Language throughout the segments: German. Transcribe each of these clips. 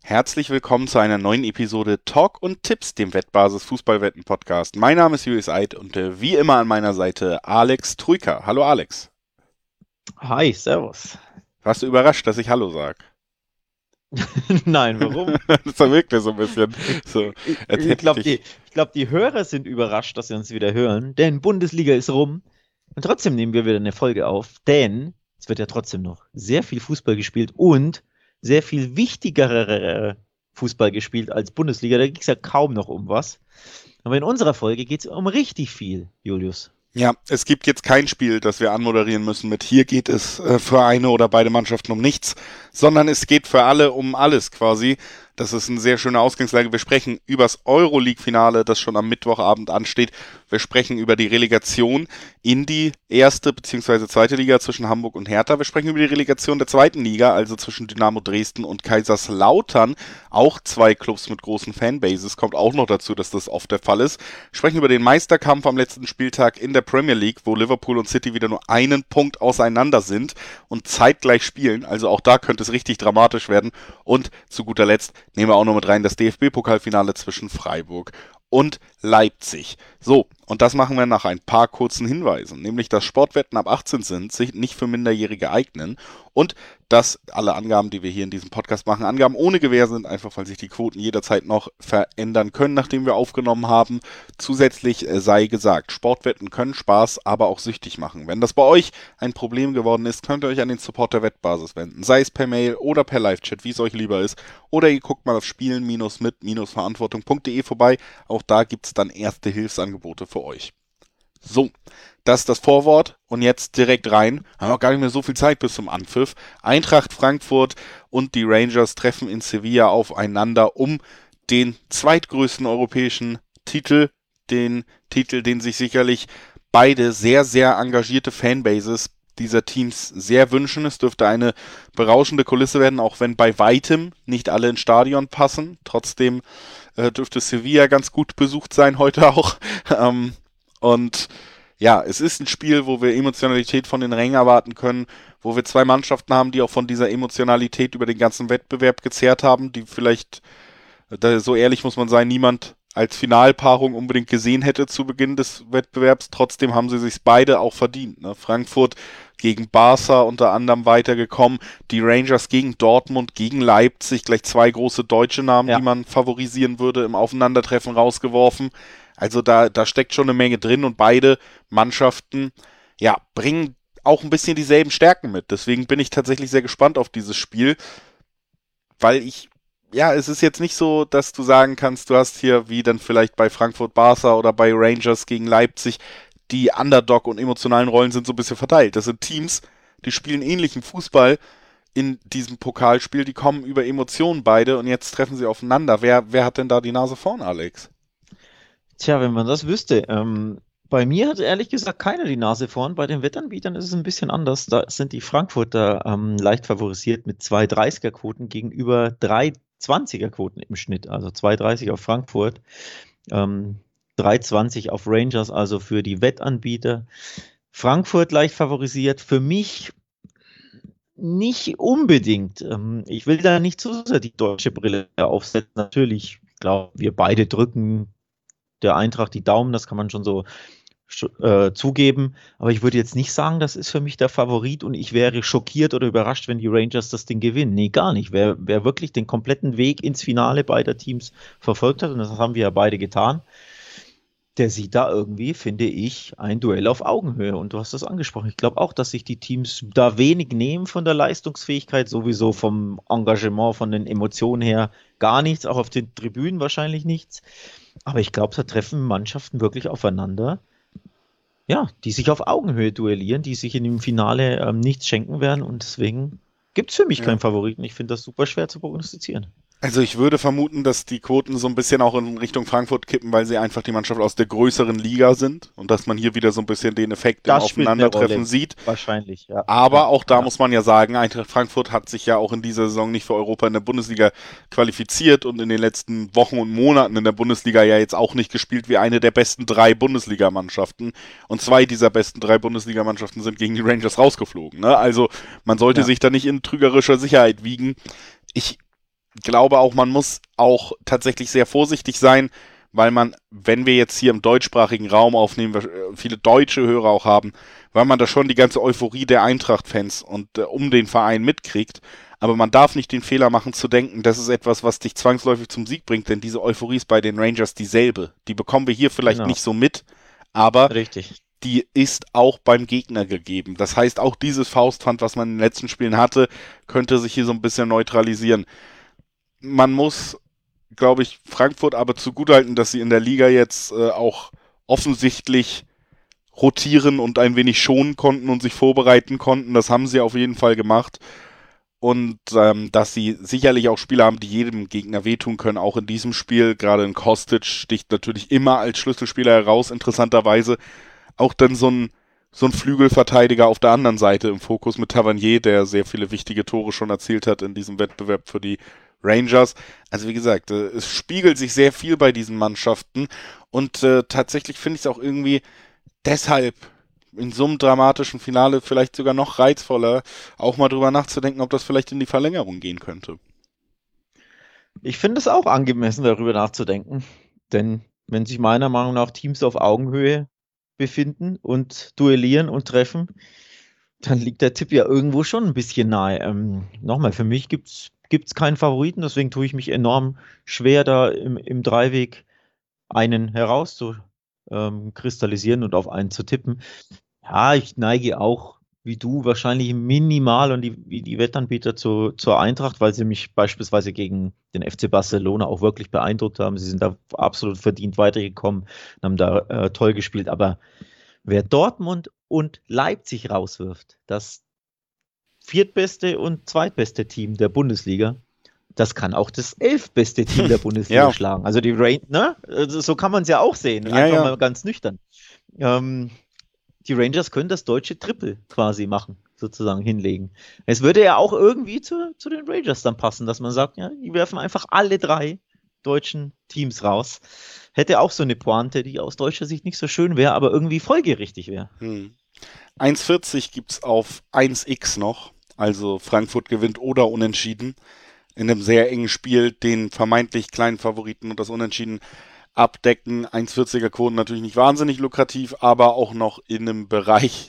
Herzlich willkommen zu einer neuen Episode Talk und Tipps, dem Wettbasis Fußballwetten Podcast. Mein Name ist Julius Eid und wie immer an meiner Seite Alex Trujka. Hallo Alex. Hi, servus. Warst du überrascht, dass ich Hallo sag? Nein, warum? Das verwirkt mir so ein bisschen. So, als Ich hätte ich glaube, dich. ich glaub, die Hörer sind überrascht, dass sie uns wieder hören, denn Bundesliga ist rum. Und trotzdem nehmen wir wieder eine Folge auf, denn es wird ja trotzdem noch sehr viel Fußball gespielt und sehr viel wichtigerer Fußball gespielt als Bundesliga. Da ging es ja kaum noch um was. Aber in unserer Folge geht es um richtig viel, Julius. Ja, es gibt jetzt kein Spiel, das wir anmoderieren müssen mit hier geht es für eine oder beide Mannschaften um nichts, sondern es geht für alle um alles quasi. Das ist eine sehr schöne Ausgangslage. Wir sprechen übers Euroleague-Finale, das schon am Mittwochabend ansteht. Wir sprechen über die Relegation in die erste bzw. zweite Liga zwischen Hamburg und Hertha. Wir sprechen über die Relegation der zweiten Liga, also zwischen Dynamo Dresden und Kaiserslautern. Auch zwei Clubs mit großen Fanbases. Kommt auch noch dazu, dass das oft der Fall ist. Wir sprechen über den Meisterkampf am letzten Spieltag in der Premier League, wo Liverpool und City wieder nur einen Punkt auseinander sind und zeitgleich spielen. Also auch da könnte es richtig dramatisch werden. Und zu guter Letzt nehmen wir auch noch mit rein das DFB-Pokalfinale zwischen Freiburg und Leipzig. So, und das machen wir nach ein paar kurzen Hinweisen, nämlich dass Sportwetten ab 18 sind, sich nicht für Minderjährige eignen und dass alle Angaben, die wir hier in diesem Podcast machen, Angaben ohne Gewähr sind, einfach weil sich die Quoten jederzeit noch verändern können, nachdem wir aufgenommen haben. Zusätzlich sei gesagt, Sportwetten können Spaß, aber auch süchtig machen. Wenn das bei euch ein Problem geworden ist, könnt ihr euch an den Support der Wettbasis wenden, sei es per Mail oder per Live-Chat, wie es euch lieber ist, oder ihr guckt mal auf spielen-mit-verantwortung.de vorbei. Auch da gibt es dann erste Hilfsangebote für euch. So, das ist das Vorwort und jetzt direkt rein. Haben wir auch gar nicht mehr so viel Zeit bis zum Anpfiff. Eintracht Frankfurt und die Rangers treffen in Sevilla aufeinander um den zweitgrößten europäischen Titel. Den Titel, den sich sicherlich beide sehr, sehr engagierte Fanbases dieser Teams sehr wünschen. Es dürfte eine berauschende Kulisse werden, auch wenn bei weitem nicht alle ins Stadion passen. Trotzdem dürfte Sevilla ganz gut besucht sein heute auch. Und ja, es ist ein Spiel, wo wir Emotionalität von den Rängen erwarten können, wo wir zwei Mannschaften haben, die auch von dieser Emotionalität über den ganzen Wettbewerb gezerrt haben, die vielleicht, so ehrlich muss man sein, niemand als Finalpaarung unbedingt gesehen hätte zu Beginn des Wettbewerbs. Trotzdem haben sie sich beide auch verdient. Ne? Frankfurt gegen Barca unter anderem weitergekommen, die Rangers gegen Dortmund, gegen Leipzig, gleich zwei große deutsche Namen, die Ja. man favorisieren würde, im Aufeinandertreffen rausgeworfen. Also da steckt schon eine Menge drin und beide Mannschaften, ja, bringen auch ein bisschen dieselben Stärken mit. Deswegen bin ich tatsächlich sehr gespannt auf dieses Spiel, weil es ist jetzt nicht so, dass du sagen kannst, du hast hier wie dann vielleicht bei Frankfurt Barca oder bei Rangers gegen Leipzig, die Underdog und emotionalen Rollen sind so ein bisschen verteilt. Das sind Teams, die spielen ähnlichen Fußball in diesem Pokalspiel, die kommen über Emotionen beide und jetzt treffen sie aufeinander. Wer hat denn da die Nase vorn, Alex? Tja, wenn man das wüsste. Bei mir hat ehrlich gesagt keiner die Nase vorn. Bei den Wettanbietern ist es ein bisschen anders. Da sind die Frankfurter leicht favorisiert mit 2,30er-Quoten gegenüber 3,20er-Quoten im Schnitt. Also 2,30 auf Frankfurt, 3,20 auf Rangers, also für die Wettanbieter. Frankfurt leicht favorisiert. Für mich nicht unbedingt. Ich will da nicht zu sehr die deutsche Brille aufsetzen. Natürlich, ich glaube, wir beide drücken der Eintracht die Daumen, das kann man schon so zugeben. Aber ich würde jetzt nicht sagen, das ist für mich der Favorit und ich wäre schockiert oder überrascht, wenn die Rangers das Ding gewinnen. Nee, gar nicht. Wer wirklich den kompletten Weg ins Finale beider Teams verfolgt hat, und das haben wir ja beide getan, der sieht da irgendwie, finde ich, ein Duell auf Augenhöhe. Und du hast das angesprochen. Ich glaube auch, dass sich die Teams da wenig nehmen von der Leistungsfähigkeit, sowieso vom Engagement, von den Emotionen her gar nichts, auch auf den Tribünen wahrscheinlich nichts. Aber ich glaube, da treffen Mannschaften wirklich aufeinander, ja, die sich auf Augenhöhe duellieren, die sich in dem Finale nichts schenken werden. Und deswegen gibt es für mich Ja. keinen Favoriten. Ich finde das super schwer zu prognostizieren. Also ich würde vermuten, dass die Quoten so ein bisschen auch in Richtung Frankfurt kippen, weil sie einfach die Mannschaft aus der größeren Liga sind und dass man hier wieder so ein bisschen den Effekt im Das spielt eine Aufeinandertreffen Rolle. sieht. Wahrscheinlich, ja. Aber Ja, auch da ja. muss man ja sagen, Eintracht Frankfurt hat sich ja auch in dieser Saison nicht für Europa in der Bundesliga qualifiziert und in den letzten Wochen und Monaten in der Bundesliga ja jetzt auch nicht gespielt wie eine der besten drei Bundesligamannschaften. Und zwei dieser besten drei Bundesligamannschaften sind gegen die Rangers rausgeflogen. Ne? Also man sollte Ja. sich da nicht in trügerischer Sicherheit wiegen. Ich glaube auch, man muss auch tatsächlich sehr vorsichtig sein, weil man, wenn wir jetzt hier im deutschsprachigen Raum aufnehmen, viele deutsche Hörer auch haben, weil man da schon die ganze Euphorie der Eintracht-Fans und um den Verein mitkriegt. Aber man darf nicht den Fehler machen zu denken, das ist etwas, was dich zwangsläufig zum Sieg bringt, denn diese Euphorie ist bei den Rangers dieselbe. Die bekommen wir hier vielleicht Genau, nicht so mit, aber richtig. die ist auch beim Gegner gegeben. Das heißt, auch dieses Faustpfand, was man in den letzten Spielen hatte, könnte sich hier so ein bisschen neutralisieren. Man muss, glaube ich, Frankfurt aber zugutehalten, dass sie in der Liga jetzt auch offensichtlich rotieren und ein wenig schonen konnten und sich vorbereiten konnten. Das haben sie auf jeden Fall gemacht. Und dass sie sicherlich auch Spieler haben, die jedem Gegner wehtun können, auch in diesem Spiel. Gerade in Kostic sticht natürlich immer als Schlüsselspieler heraus, interessanterweise. Auch dann so ein Flügelverteidiger auf der anderen Seite im Fokus mit Tavernier, der sehr viele wichtige Tore schon erzielt hat in diesem Wettbewerb für die Rangers. Also wie gesagt, es spiegelt sich sehr viel bei diesen Mannschaften und tatsächlich finde ich es auch irgendwie deshalb in so einem dramatischen Finale vielleicht sogar noch reizvoller, auch mal drüber nachzudenken, ob das vielleicht in die Verlängerung gehen könnte. Ich finde es auch angemessen, darüber nachzudenken. Denn wenn sich meiner Meinung nach Teams auf Augenhöhe befinden und duellieren und treffen, dann liegt der Tipp ja irgendwo schon ein bisschen nahe. Nochmal, für mich gibt's keinen Favoriten, deswegen tue ich mich enorm schwer, da im Dreiweg einen kristallisieren und auf einen zu tippen. Ja, ich neige auch, wie du, wahrscheinlich minimal und wie die Wettanbieter zur Eintracht, weil sie mich beispielsweise gegen den FC Barcelona auch wirklich beeindruckt haben. Sie sind da absolut verdient weitergekommen und haben da toll gespielt. Aber wer Dortmund und Leipzig rauswirft, das viertbeste und zweitbeste Team der Bundesliga, das kann auch das 11. beste Team der Bundesliga Ja, schlagen. Also die ne? Also so kann man es ja auch sehen, ja, einfach ja. mal ganz nüchtern. Ähm, die Rangers können das deutsche Triple quasi machen, sozusagen hinlegen. Es würde ja auch irgendwie zu den Rangers dann passen, dass man sagt, ja, die werfen einfach alle drei deutschen Teams raus. Hätte auch so eine Pointe, die aus deutscher Sicht nicht so schön wäre, aber irgendwie folgerichtig wäre. 1,40 gibt's auf 1x noch. Also Frankfurt gewinnt oder unentschieden. In einem sehr engen Spiel den vermeintlich kleinen Favoriten und das Unentschieden abdecken. 1,40er Quoten natürlich nicht wahnsinnig lukrativ, aber auch noch in einem Bereich,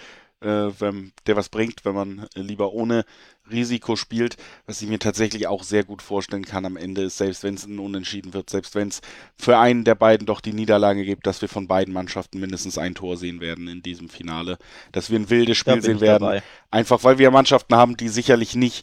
der was bringt, wenn man lieber ohne Risiko spielt. Was ich mir tatsächlich auch sehr gut vorstellen kann am Ende ist, selbst wenn es ein Unentschieden wird, selbst wenn es für einen der beiden doch die Niederlage gibt, dass wir von beiden Mannschaften mindestens ein Tor sehen werden in diesem Finale. Dass wir ein wildes Da Spiel bin sehen ich werden. dabei. Einfach weil wir Mannschaften haben, die sicherlich nicht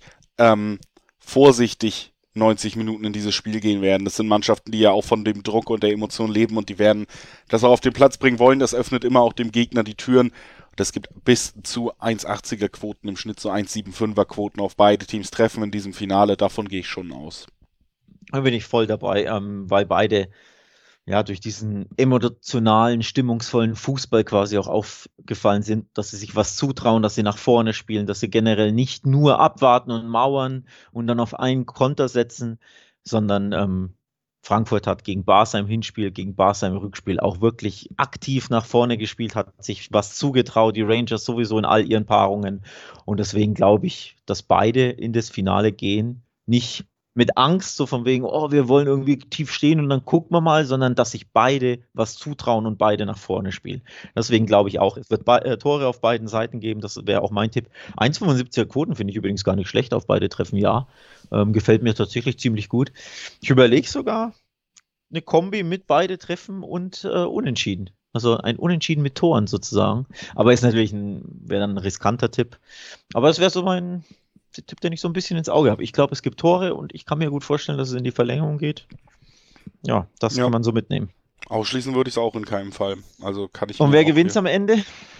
vorsichtig 90 Minuten in dieses Spiel gehen werden. Das sind Mannschaften, die ja auch von dem Druck und der Emotion leben und die werden das auch auf den Platz bringen wollen. Das öffnet immer auch dem Gegner die Türen. Das gibt bis zu 1,80er Quoten im Schnitt, so 1,75er Quoten auf beide Teams treffen in diesem Finale. Davon gehe ich schon aus. Da bin ich voll dabei, weil beide ja durch diesen emotionalen, stimmungsvollen Fußball quasi auch aufgefallen sind, dass sie sich was zutrauen, dass sie nach vorne spielen, dass sie generell nicht nur abwarten und mauern und dann auf einen Konter setzen, sondern Frankfurt hat gegen Barca im Hinspiel, gegen Barca im Rückspiel auch wirklich aktiv nach vorne gespielt, hat sich was zugetraut, die Rangers sowieso in all ihren Paarungen. Und deswegen glaube ich, dass beide in das Finale gehen, nicht mit Angst, so von wegen, oh, wir wollen irgendwie tief stehen und dann gucken wir mal, sondern dass sich beide was zutrauen und beide nach vorne spielen. Deswegen glaube ich auch, es wird Tore auf beiden Seiten geben, das wäre auch mein Tipp. 1,75er Quoten finde ich übrigens gar nicht schlecht auf beide Treffen, ja. Gefällt mir tatsächlich ziemlich gut. Ich überlege sogar eine Kombi mit beide Treffen und Unentschieden. Also ein Unentschieden mit Toren sozusagen. Aber ist natürlich wäre dann ein riskanter Tipp. Aber es wäre so mein Tipp, den ich so ein bisschen ins Auge habe. Ich glaube, es gibt Tore und ich kann mir gut vorstellen, dass es in die Verlängerung geht. Ja, das Ja, kann man so mitnehmen. ausschließen würde ich es auch in keinem Fall. Also kann ich Und mir wer auch gewinnt hier. am Ende?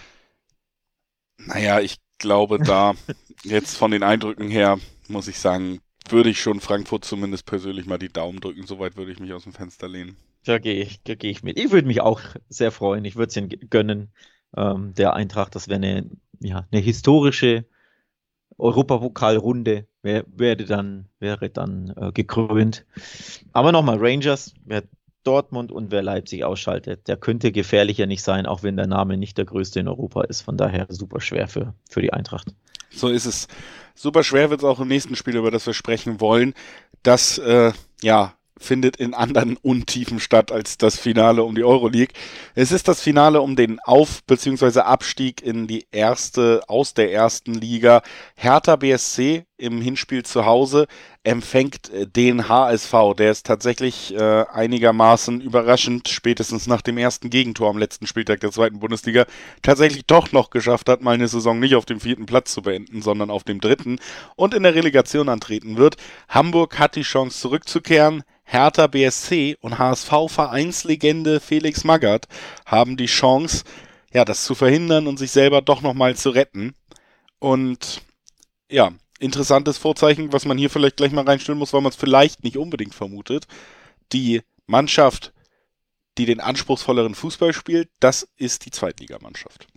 Naja, ich glaube da jetzt von den Eindrücken her, muss ich sagen, würde ich schon Frankfurt zumindest persönlich mal die Daumen drücken. Soweit würde ich mich aus dem Fenster lehnen. Da gehe ich mit. Ich würde mich auch sehr freuen. Ich würde es ihnen gönnen, der Eintracht. Das wäre eine historische Europapokalrunde wäre dann gekrönt. Aber nochmal, Rangers, wer Dortmund und wer Leipzig ausschaltet, der könnte gefährlicher nicht sein, auch wenn der Name nicht der größte in Europa ist. Von daher super schwer für die Eintracht. So ist es. Super schwer wird es auch im nächsten Spiel, über das wir sprechen wollen. Das, findet in anderen Untiefen statt als das Finale um die Euroleague. Es ist das Finale um den bzw. Abstieg in die aus der ersten Liga. Hertha BSC im Hinspiel zu Hause empfängt den HSV, der es tatsächlich einigermaßen überraschend, spätestens nach dem ersten Gegentor am letzten Spieltag der zweiten Bundesliga, tatsächlich doch noch geschafft hat, mal eine Saison nicht auf dem 4. Platz zu beenden, sondern auf dem 3. und in der Relegation antreten wird. Hamburg hat die Chance zurückzukehren. Hertha BSC und HSV-Vereinslegende Felix Magath haben die Chance, das zu verhindern und sich selber doch nochmal zu retten. Und ja, interessantes Vorzeichen, was man hier vielleicht gleich mal reinstellen muss, weil man es vielleicht nicht unbedingt vermutet. Die Mannschaft, die den anspruchsvolleren Fußball spielt, das ist die Zweitligamannschaft.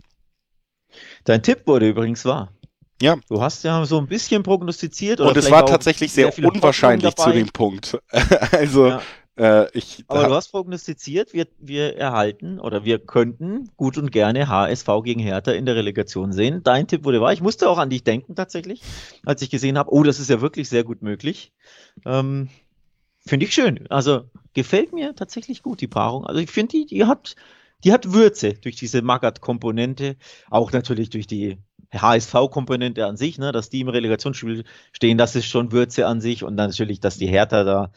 Dein Tipp wurde übrigens wahr. Ja. Du hast ja so ein bisschen prognostiziert. Und es war tatsächlich sehr unwahrscheinlich zu dem Punkt. Also, aber du hast prognostiziert, wir erhalten oder wir könnten gut und gerne HSV gegen Hertha in der Relegation sehen. Dein Tipp wurde wahr. Ich musste auch an dich denken tatsächlich, als ich gesehen habe, das ist ja wirklich sehr gut möglich. Finde ich schön. Also gefällt mir tatsächlich gut, die Paarung. Also ich finde, die hat Würze durch diese Magath-Komponente, auch natürlich durch die HSV-Komponente an sich, ne, dass die im Relegationsspiel stehen, das ist schon Würze an sich und dann natürlich, dass die Hertha da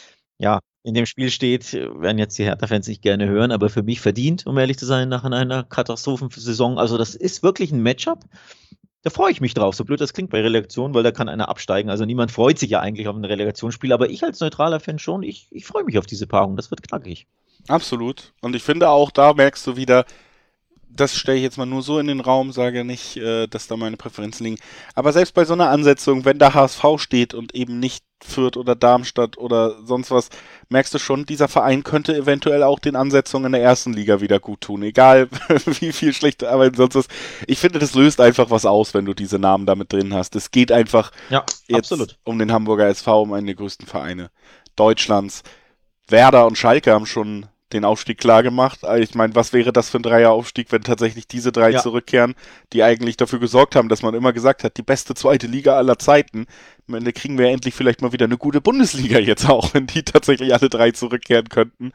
in dem Spiel steht, werden jetzt die Hertha-Fans nicht gerne hören, aber für mich verdient, um ehrlich zu sein, nach einer Katastrophensaison. Also das ist wirklich ein Matchup. Da freue ich mich drauf, so blöd das klingt bei Relegation, weil da kann einer absteigen. Also niemand freut sich ja eigentlich auf ein Relegationsspiel, aber ich als neutraler Fan schon, ich freue mich auf diese Paarung, das wird knackig. Absolut. Und ich finde auch, da merkst du wieder, das stelle ich jetzt mal nur so in den Raum, sage nicht, dass da meine Präferenzen liegen. Aber selbst bei so einer Ansetzung, wenn da HSV steht und eben nicht Fürth oder Darmstadt oder sonst was, merkst du schon, dieser Verein könnte eventuell auch den Ansetzungen in der ersten Liga wieder gut tun. Egal, wie viel schlechte Arbeit sonst was. Ich finde, das löst einfach was aus, wenn du diese Namen damit drin hast. Es geht einfach jetzt um den Hamburger SV, um einen der größten Vereine Deutschlands. Werder und Schalke haben schon den Aufstieg klar gemacht. Ich meine, was wäre das für ein Dreieraufstieg, wenn tatsächlich diese drei zurückkehren, die eigentlich dafür gesorgt haben, dass man immer gesagt hat, die beste zweite Liga aller Zeiten. Am Ende kriegen wir endlich vielleicht mal wieder eine gute Bundesliga jetzt auch, wenn die tatsächlich alle drei zurückkehren könnten.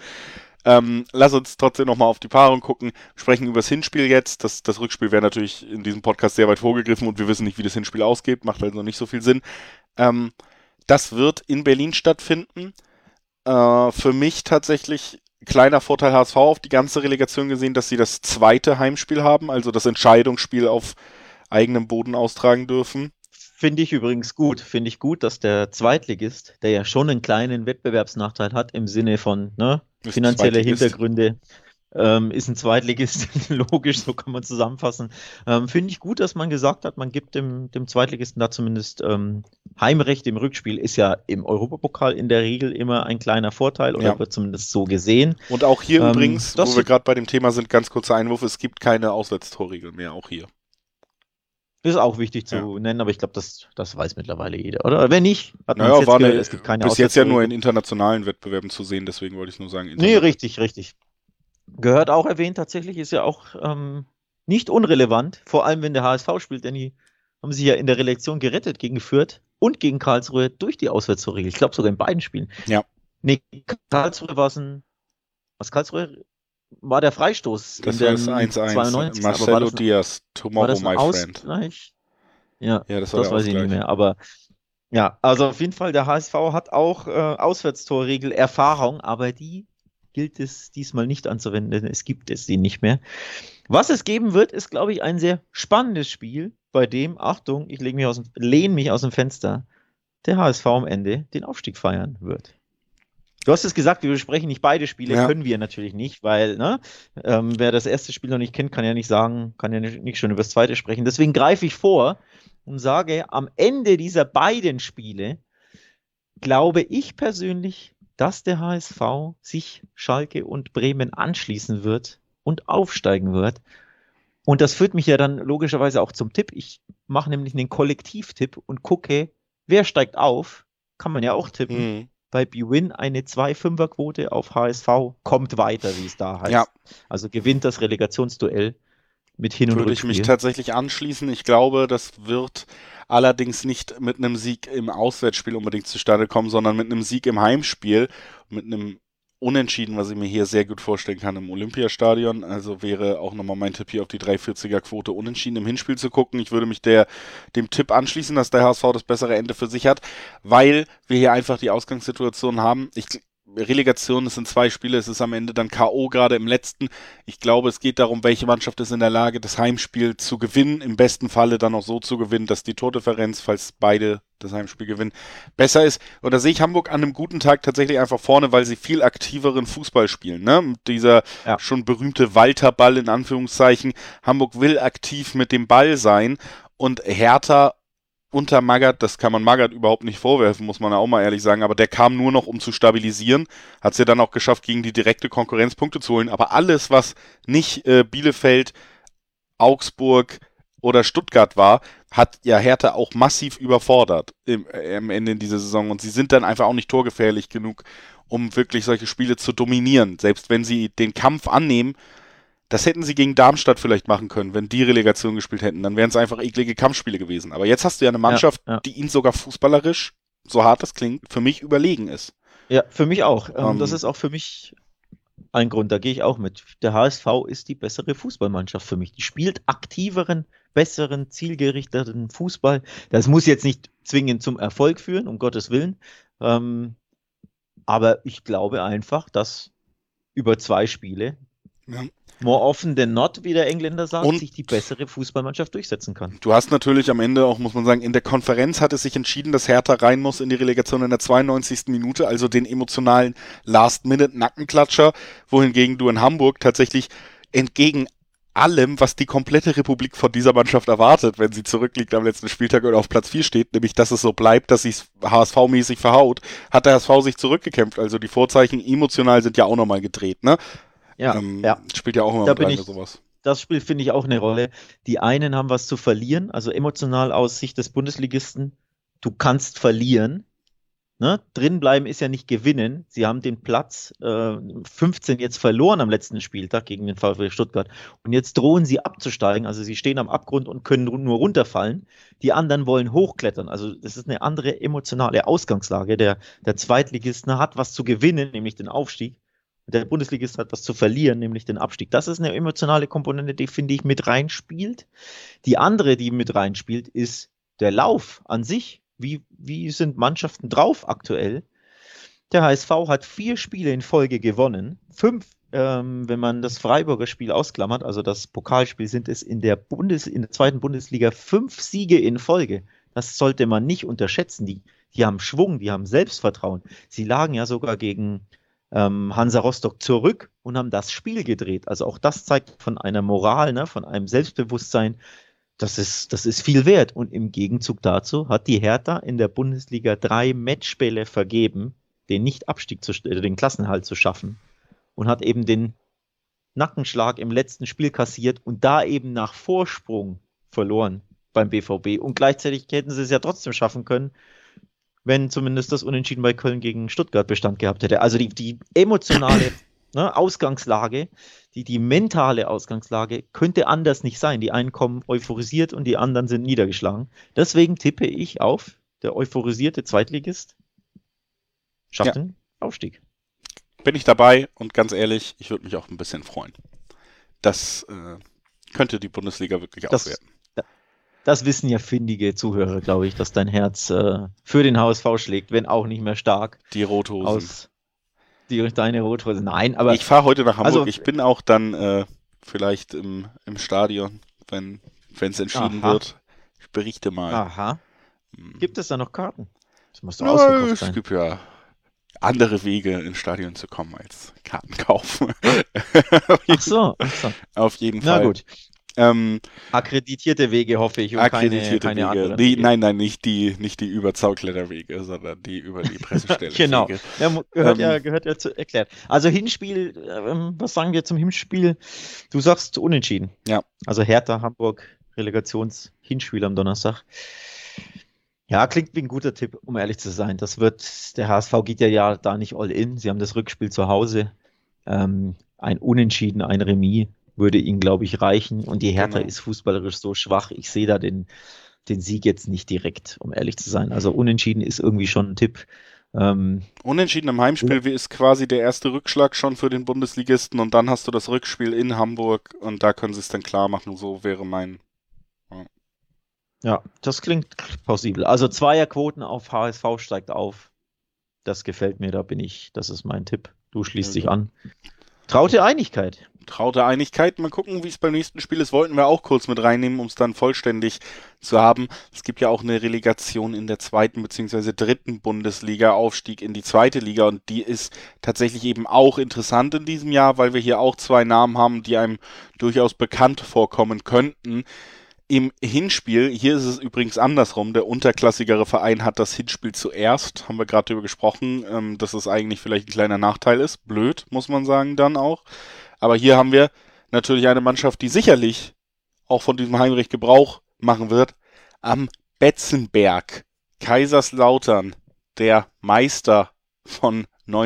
Lass uns trotzdem nochmal auf die Paarung gucken. Wir sprechen über das Hinspiel jetzt. Das Rückspiel wäre natürlich in diesem Podcast sehr weit vorgegriffen und wir wissen nicht, wie das Hinspiel ausgeht. Macht also nicht so viel Sinn. Das wird in Berlin stattfinden. Für mich tatsächlich kleiner Vorteil HSV auf die ganze Relegation gesehen, dass sie das zweite Heimspiel haben, also das Entscheidungsspiel auf eigenem Boden austragen dürfen. Finde ich übrigens gut. Finde ich gut, dass der Zweitligist, der ja schon einen kleinen Wettbewerbsnachteil hat im Sinne von finanzielle Hintergründe, ist ein Zweitligist, logisch, so kann man zusammenfassen. Finde ich gut, dass man gesagt hat, man gibt dem Zweitligisten da zumindest Heimrecht im Rückspiel, ist ja im Europapokal in der Regel immer ein kleiner Vorteil oder wird zumindest so gesehen. Und auch hier übrigens, wo wir gerade bei dem Thema sind, ganz kurzer Einwurf, es gibt keine Auswärtstorregel mehr, auch hier. Ist auch wichtig zu nennen, aber ich glaube, das weiß mittlerweile jeder, oder? Wenn nicht, hat man es jetzt gehört, es gibt keine bis jetzt ja nur in internationalen Wettbewerben zu sehen, deswegen wollte ich nur sagen. Nee, richtig. Gehört auch erwähnt, tatsächlich ist ja auch nicht unrelevant, vor allem wenn der HSV spielt, denn die haben sich ja in der Relegation gerettet gegen Fürth und gegen Karlsruhe durch die Auswärtstorregel. Ich glaube sogar in beiden Spielen. Ja. Nee, Karlsruhe Karlsruhe war der Freistoß. Das war das 1-1. Marcelo Diaz, Tomorrow, my friend. Ja, das weiß ich nicht mehr. Aber ja, also auf jeden Fall, der HSV hat auch Auswärtstorregel-Erfahrung, aber die gilt es diesmal nicht anzuwenden, denn es gibt sie nicht mehr. Was es geben wird, ist, glaube ich, ein sehr spannendes Spiel, bei dem, Achtung, ich lehne mich aus dem Fenster, der HSV am Ende den Aufstieg feiern wird. Du hast es gesagt, wir besprechen nicht beide Spiele, können wir natürlich nicht, weil, wer das erste Spiel noch nicht kennt, kann ja nicht schon über das zweite sprechen. Deswegen greife ich vor und sage, am Ende dieser beiden Spiele glaube ich persönlich, dass der HSV sich Schalke und Bremen anschließen wird und aufsteigen wird. Und das führt mich ja dann logischerweise auch zum Tipp. Ich mache nämlich einen Kollektivtipp und gucke, wer steigt auf. Kann man ja auch tippen. bei BWin eine 2-5er-Quote auf HSV, kommt weiter, wie es da heißt. Ja. Also gewinnt das Relegationsduell mit Hin- und Würde ich mich Rückspiel. tatsächlich anschließen. Ich glaube, das wird allerdings nicht mit einem Sieg im Auswärtsspiel unbedingt zustande kommen, sondern mit einem Sieg im Heimspiel, mit einem Unentschieden, was ich mir hier sehr gut vorstellen kann im Olympiastadion. Also wäre auch nochmal mein Tipp hier auf die 340er-Quote Unentschieden im Hinspiel zu gucken. Ich würde mich dem Tipp anschließen, dass der HSV das bessere Ende für sich hat, weil wir hier einfach die Ausgangssituation haben. Relegation, es sind 2 Spiele, es ist am Ende dann K.O. gerade im letzten. Ich glaube, es geht darum, welche Mannschaft ist in der Lage, das Heimspiel zu gewinnen, im besten Falle dann auch so zu gewinnen, dass die Tordifferenz, falls beide das Heimspiel gewinnen, besser ist. Und da sehe ich Hamburg an einem guten Tag tatsächlich einfach vorne, weil sie viel aktiveren Fußball spielen. Ne? Dieser schon berühmte Walter-Ball in Anführungszeichen. Hamburg will aktiv mit dem Ball sein und Hertha unter Magath, das kann man Magath überhaupt nicht vorwerfen, muss man auch mal ehrlich sagen, aber der kam nur noch, um zu stabilisieren, hat es ja dann auch geschafft, gegen die direkte Konkurrenz Punkte zu holen, aber alles, was nicht Bielefeld, Augsburg oder Stuttgart war, hat ja Hertha auch massiv überfordert am Ende in dieser Saison und sie sind dann einfach auch nicht torgefährlich genug, um wirklich solche Spiele zu dominieren, selbst wenn sie den Kampf annehmen. Das hätten sie gegen Darmstadt vielleicht machen können, wenn die Relegation gespielt hätten. Dann wären es einfach eklige Kampfspiele gewesen. Aber jetzt hast du ja eine Mannschaft, die ihnen sogar fußballerisch, so hart das klingt, für mich überlegen ist. Ja, für mich auch. Das ist auch für mich ein Grund, da gehe ich auch mit. Der HSV ist die bessere Fußballmannschaft für mich. Die spielt aktiveren, besseren, zielgerichteten Fußball. Das muss jetzt nicht zwingend zum Erfolg führen, um Gottes Willen. Aber ich glaube einfach, dass über 2 Spiele more often than not, wie der Engländer sagt, sich die bessere Fußballmannschaft durchsetzen kann. Du hast natürlich am Ende auch, muss man sagen, in der Konferenz hat es sich entschieden, dass Hertha rein muss in die Relegation in der 92. Minute, also den emotionalen Last-Minute-Nackenklatscher, wohingegen du in Hamburg tatsächlich entgegen allem, was die komplette Republik von dieser Mannschaft erwartet, wenn sie zurückliegt am letzten Spieltag oder auf Platz 4 steht, nämlich dass es so bleibt, dass sie es HSV-mäßig verhaut, hat der HSV sich zurückgekämpft. Also die Vorzeichen emotional sind ja auch nochmal gedreht, ne? Ja, spielt ja auch immer mit rein bei sowas. Das spielt, finde ich, auch eine Rolle. Die einen haben was zu verlieren, also emotional aus Sicht des Bundesligisten. Du kannst verlieren. Ne? Drinbleiben ist ja nicht gewinnen. Sie haben den Platz 15 jetzt verloren am letzten Spieltag gegen den VfB Stuttgart. Und jetzt drohen sie abzusteigen. Also sie stehen am Abgrund und können nur runterfallen. Die anderen wollen hochklettern. Also das ist eine andere emotionale Ausgangslage. Der Zweitligist hat was zu gewinnen, nämlich den Aufstieg. Der Bundesligist hat was zu verlieren, nämlich den Abstieg. Das ist eine emotionale Komponente, die, finde ich, mit reinspielt. Die andere, die mit reinspielt, ist der Lauf an sich. Wie sind Mannschaften drauf aktuell? Der HSV hat 4 Spiele in Folge gewonnen. 5, wenn man das Freiburger Spiel ausklammert, also das Pokalspiel, sind es in der zweiten Bundesliga 5 Siege in Folge. Das sollte man nicht unterschätzen. Die haben Schwung, die haben Selbstvertrauen. Sie lagen ja sogar gegen Hansa Rostock zurück und haben das Spiel gedreht. Also auch das zeigt von einer Moral, ne, von einem Selbstbewusstsein, das ist viel wert. Und im Gegenzug dazu hat die Hertha in der Bundesliga 3 Matchbälle vergeben, den Nicht-Abstieg, den Klassenerhalt zu schaffen und hat eben den Nackenschlag im letzten Spiel kassiert und da eben nach Vorsprung verloren beim BVB. Und gleichzeitig hätten sie es ja trotzdem schaffen können, wenn zumindest das Unentschieden bei Köln gegen Stuttgart Bestand gehabt hätte. Also die emotionale Ausgangslage, die mentale Ausgangslage könnte anders nicht sein. Die einen kommen euphorisiert und die anderen sind niedergeschlagen. Deswegen tippe ich auf, der euphorisierte Zweitligist schafft den Aufstieg. Bin ich dabei und ganz ehrlich, ich würde mich auch ein bisschen freuen. Das könnte die Bundesliga wirklich auswerten. Das wissen ja findige Zuhörer, glaube ich, dass dein Herz für den HSV schlägt, wenn auch nicht mehr stark. Die Rothosen. Deine Rothose. Nein, aber. Ich fahre heute nach Hamburg. Also, ich bin auch dann vielleicht im Stadion, wenn es entschieden wird. Ich berichte mal. Aha. Gibt es da noch Karten? Das muss doch ausverkauft sein. Es gibt ja andere Wege, ins Stadion zu kommen, als Karten kaufen. Ach so. Auf jeden Fall. Na gut. Akkreditierte Wege, hoffe ich, und akkreditierte keine Wege. anderen Wege. Nein, nicht die über Zaukletterwege, sondern die über die Pressestelle. Genau, ja, gehört ja erklärt. Also Hinspiel, was sagen wir zum Hinspiel? Du sagst unentschieden. Ja. Also Hertha, Hamburg, Relegations-Hinspiel am Donnerstag. Ja, klingt wie ein guter Tipp, um ehrlich zu sein. Der HSV geht ja da nicht all in. Sie haben das Rückspiel zu Hause. Ein Unentschieden, ein Remis würde ihnen, glaube ich, reichen. Und die Hertha Genau. ist fußballerisch so schwach. Ich sehe da den Sieg jetzt nicht direkt, um ehrlich zu sein. Also Unentschieden ist irgendwie schon ein Tipp. Ähm, Unentschieden im Heimspiel ist quasi der erste Rückschlag schon für den Bundesligisten und dann hast du das Rückspiel in Hamburg und da können sie es dann klar machen. So wäre mein. Ja. ja, das klingt plausibel. Also Zweierquoten auf HSV steigt auf. Das gefällt mir, das ist mein Tipp. Du schließt dich an. Traute Einigkeit. Traute Einigkeit. Mal gucken, wie es beim nächsten Spiel ist. Wollten wir auch kurz mit reinnehmen, um es dann vollständig zu haben. Es gibt ja auch eine Relegation in der zweiten bzw. dritten Bundesliga, Aufstieg in die zweite Liga und die ist tatsächlich eben auch interessant in diesem Jahr, weil wir hier auch zwei Namen haben, die einem durchaus bekannt vorkommen könnten. Im Hinspiel, hier ist es übrigens andersrum, der unterklassigere Verein hat das Hinspiel zuerst, haben wir gerade darüber gesprochen, dass es eigentlich vielleicht ein kleiner Nachteil ist. Blöd, muss man sagen, dann auch. Aber hier haben wir natürlich eine Mannschaft, die sicherlich auch von diesem Heimrecht Gebrauch machen wird. Am Betzenberg, Kaiserslautern, der Meister von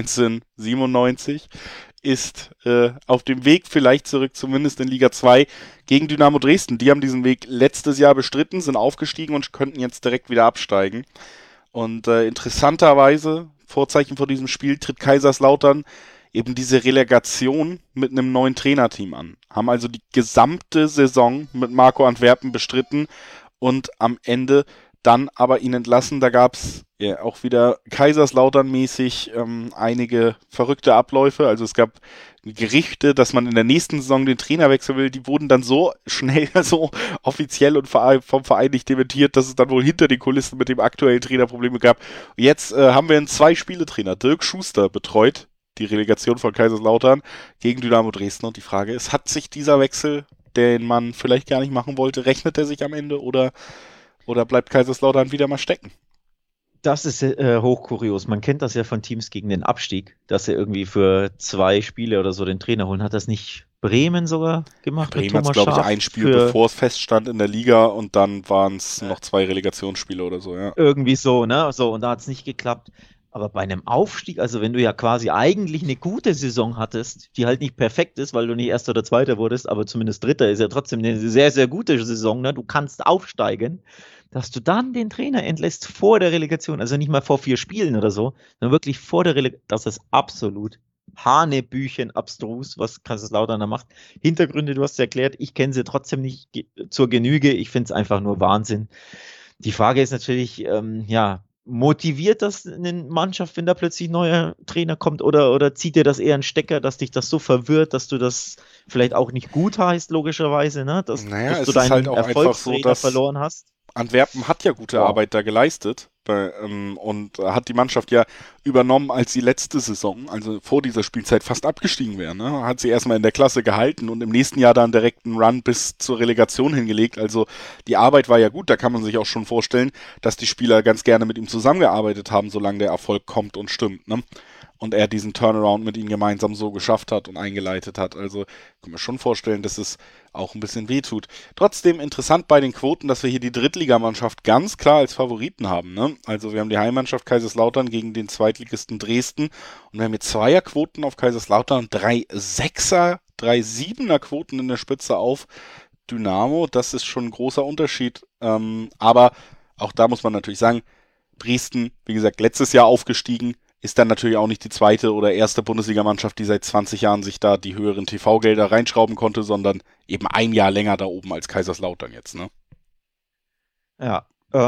1997, ist auf dem Weg vielleicht zurück, zumindest in Liga 2, gegen Dynamo Dresden. Die haben diesen Weg letztes Jahr bestritten, sind aufgestiegen und könnten jetzt direkt wieder absteigen. Und interessanterweise, Vorzeichen vor diesem Spiel, tritt Kaiserslautern eben diese Relegation mit einem neuen Trainerteam an. Haben also die gesamte Saison mit Marco Antwerpen bestritten und am Ende dann aber ihn entlassen. Da gab es ja auch wieder Kaiserslautern-mäßig einige verrückte Abläufe. Also es gab Gerüchte, dass man in der nächsten Saison den Trainer wechseln will. Die wurden dann so schnell, so offiziell und vom Verein nicht dementiert, dass es dann wohl hinter den Kulissen mit dem aktuellen Trainer Probleme gab. Jetzt haben wir einen Zwei-Spiele-Trainer. Dirk Schuster betreut die Relegation von Kaiserslautern gegen Dynamo Dresden. Und die Frage ist, hat sich dieser Wechsel, den man vielleicht gar nicht machen wollte, rechnet er sich am Ende oder bleibt Kaiserslautern wieder mal stecken? Das ist hochkurios. Man kennt das ja von Teams gegen den Abstieg, dass sie irgendwie für 2 Spiele oder so den Trainer holen. Hat das nicht Bremen sogar gemacht mit Bremen hat, Thomas glaube ich, Schaaf ein Spiel, bevor es feststand in der Liga und dann waren es noch 2 Relegationsspiele oder so, ja. irgendwie so, ne? So, und da hat es nicht geklappt. Aber bei einem Aufstieg, also wenn du ja quasi eigentlich eine gute Saison hattest, die halt nicht perfekt ist, weil du nicht Erster oder Zweiter wurdest, aber zumindest Dritter ist ja trotzdem eine sehr, sehr gute Saison, ne? Du kannst aufsteigen, dass du dann den Trainer entlässt vor der Relegation, also nicht mal vor 4 Spielen oder so, sondern wirklich vor der Relegation, das ist absolut Hanebüchen abstrus, was Kaiserslautern da macht. Hintergründe, du hast es erklärt, ich kenne sie trotzdem nicht zur Genüge, ich finde es einfach nur Wahnsinn. Die Frage ist natürlich, motiviert das eine Mannschaft, wenn da plötzlich ein neuer Trainer kommt oder zieht dir das eher einen Stecker, dass dich das so verwirrt, dass du das vielleicht auch nicht gut heißt, logischerweise, ne? Dass Naja, du es ist halt deinen auch einfach so, Erfolgstrainer dass verloren hast? Antwerpen hat ja gute Arbeit da geleistet und hat die Mannschaft ja übernommen, als sie letzte Saison, also vor dieser Spielzeit, fast abgestiegen wäre. Ne? Hat sie erstmal in der Klasse gehalten und im nächsten Jahr dann direkt einen Run bis zur Relegation hingelegt. Also die Arbeit war ja gut, da kann man sich auch schon vorstellen, dass die Spieler ganz gerne mit ihm zusammengearbeitet haben, solange der Erfolg kommt und stimmt. Ne? Und er diesen Turnaround mit ihnen gemeinsam so geschafft hat und eingeleitet hat. Also kann man schon vorstellen, dass es auch ein bisschen wehtut. Trotzdem interessant bei den Quoten, dass wir hier die Drittligamannschaft ganz klar als Favoriten haben. Ne? Also wir haben die Heimmannschaft Kaiserslautern gegen den Zweitligisten Dresden und wir haben mit Zweierquoten auf Kaiserslautern, 3 Sechser, 3 Siebener Quoten in der Spitze auf Dynamo. Das ist schon ein großer Unterschied. Aber auch da muss man natürlich sagen, Dresden, wie gesagt, letztes Jahr aufgestiegen, ist dann natürlich auch nicht die zweite oder erste Bundesligamannschaft, die seit 20 Jahren sich da die höheren TV-Gelder reinschrauben konnte, sondern eben ein Jahr länger da oben als Kaiserslautern jetzt, ne? Ja,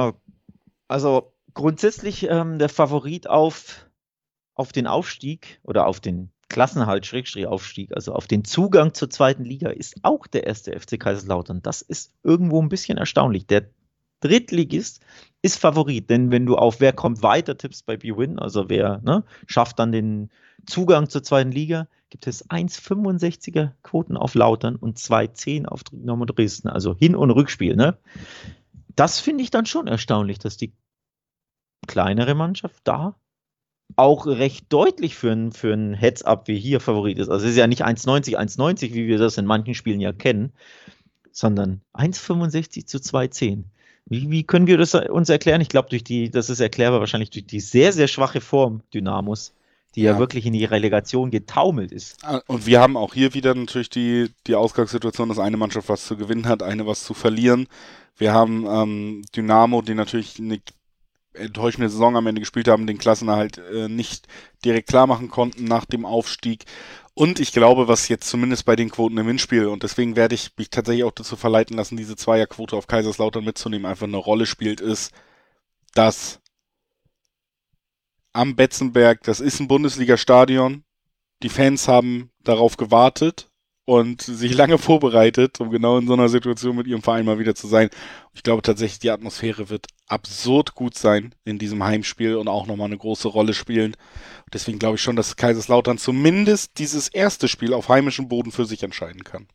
also grundsätzlich der Favorit auf den Aufstieg oder auf den Klassenerhalt, Schrägstrich Aufstieg, also auf den Zugang zur zweiten Liga ist auch der erste FC Kaiserslautern. Das ist irgendwo ein bisschen erstaunlich. Der Drittligist ist Favorit, denn wenn du auf wer kommt weiter tippst bei BWin, also wer schafft dann den Zugang zur zweiten Liga, gibt es 1,65er Quoten auf Lautern und 2,10 auf Dynamo Dresden, also Hin- und Rückspiel. Ne? Das finde ich dann schon erstaunlich, dass die kleinere Mannschaft da auch recht deutlich für ein Heads-Up wie hier Favorit ist. Also es ist ja nicht 1,90, wie wir das in manchen Spielen ja kennen, sondern 1,65 zu 2,10. Wie können wir das uns erklären? Ich glaube, das ist erklärbar wahrscheinlich durch die sehr, sehr schwache Form Dynamos, die ja wirklich in die Relegation getaumelt ist. Und wir haben auch hier wieder natürlich die Ausgangssituation, dass eine Mannschaft was zu gewinnen hat, eine was zu verlieren. Wir haben Dynamo, die natürlich eine enttäuschende Saison am Ende gespielt haben, den Klassenerhalt nicht direkt klar machen konnten nach dem Aufstieg. Und ich glaube, was jetzt zumindest bei den Quoten im Hinspiel, und deswegen werde ich mich tatsächlich auch dazu verleiten lassen, diese Zweierquote auf Kaiserslautern mitzunehmen, einfach eine Rolle spielt, ist, dass am Betzenberg, das ist ein Bundesliga-Stadion, die Fans haben darauf gewartet und sich lange vorbereitet, um genau in so einer Situation mit ihrem Verein mal wieder zu sein. Ich glaube tatsächlich, die Atmosphäre wird absurd gut sein in diesem Heimspiel und auch nochmal eine große Rolle spielen. Deswegen glaube ich schon, dass Kaiserslautern zumindest dieses erste Spiel auf heimischem Boden für sich entscheiden kann.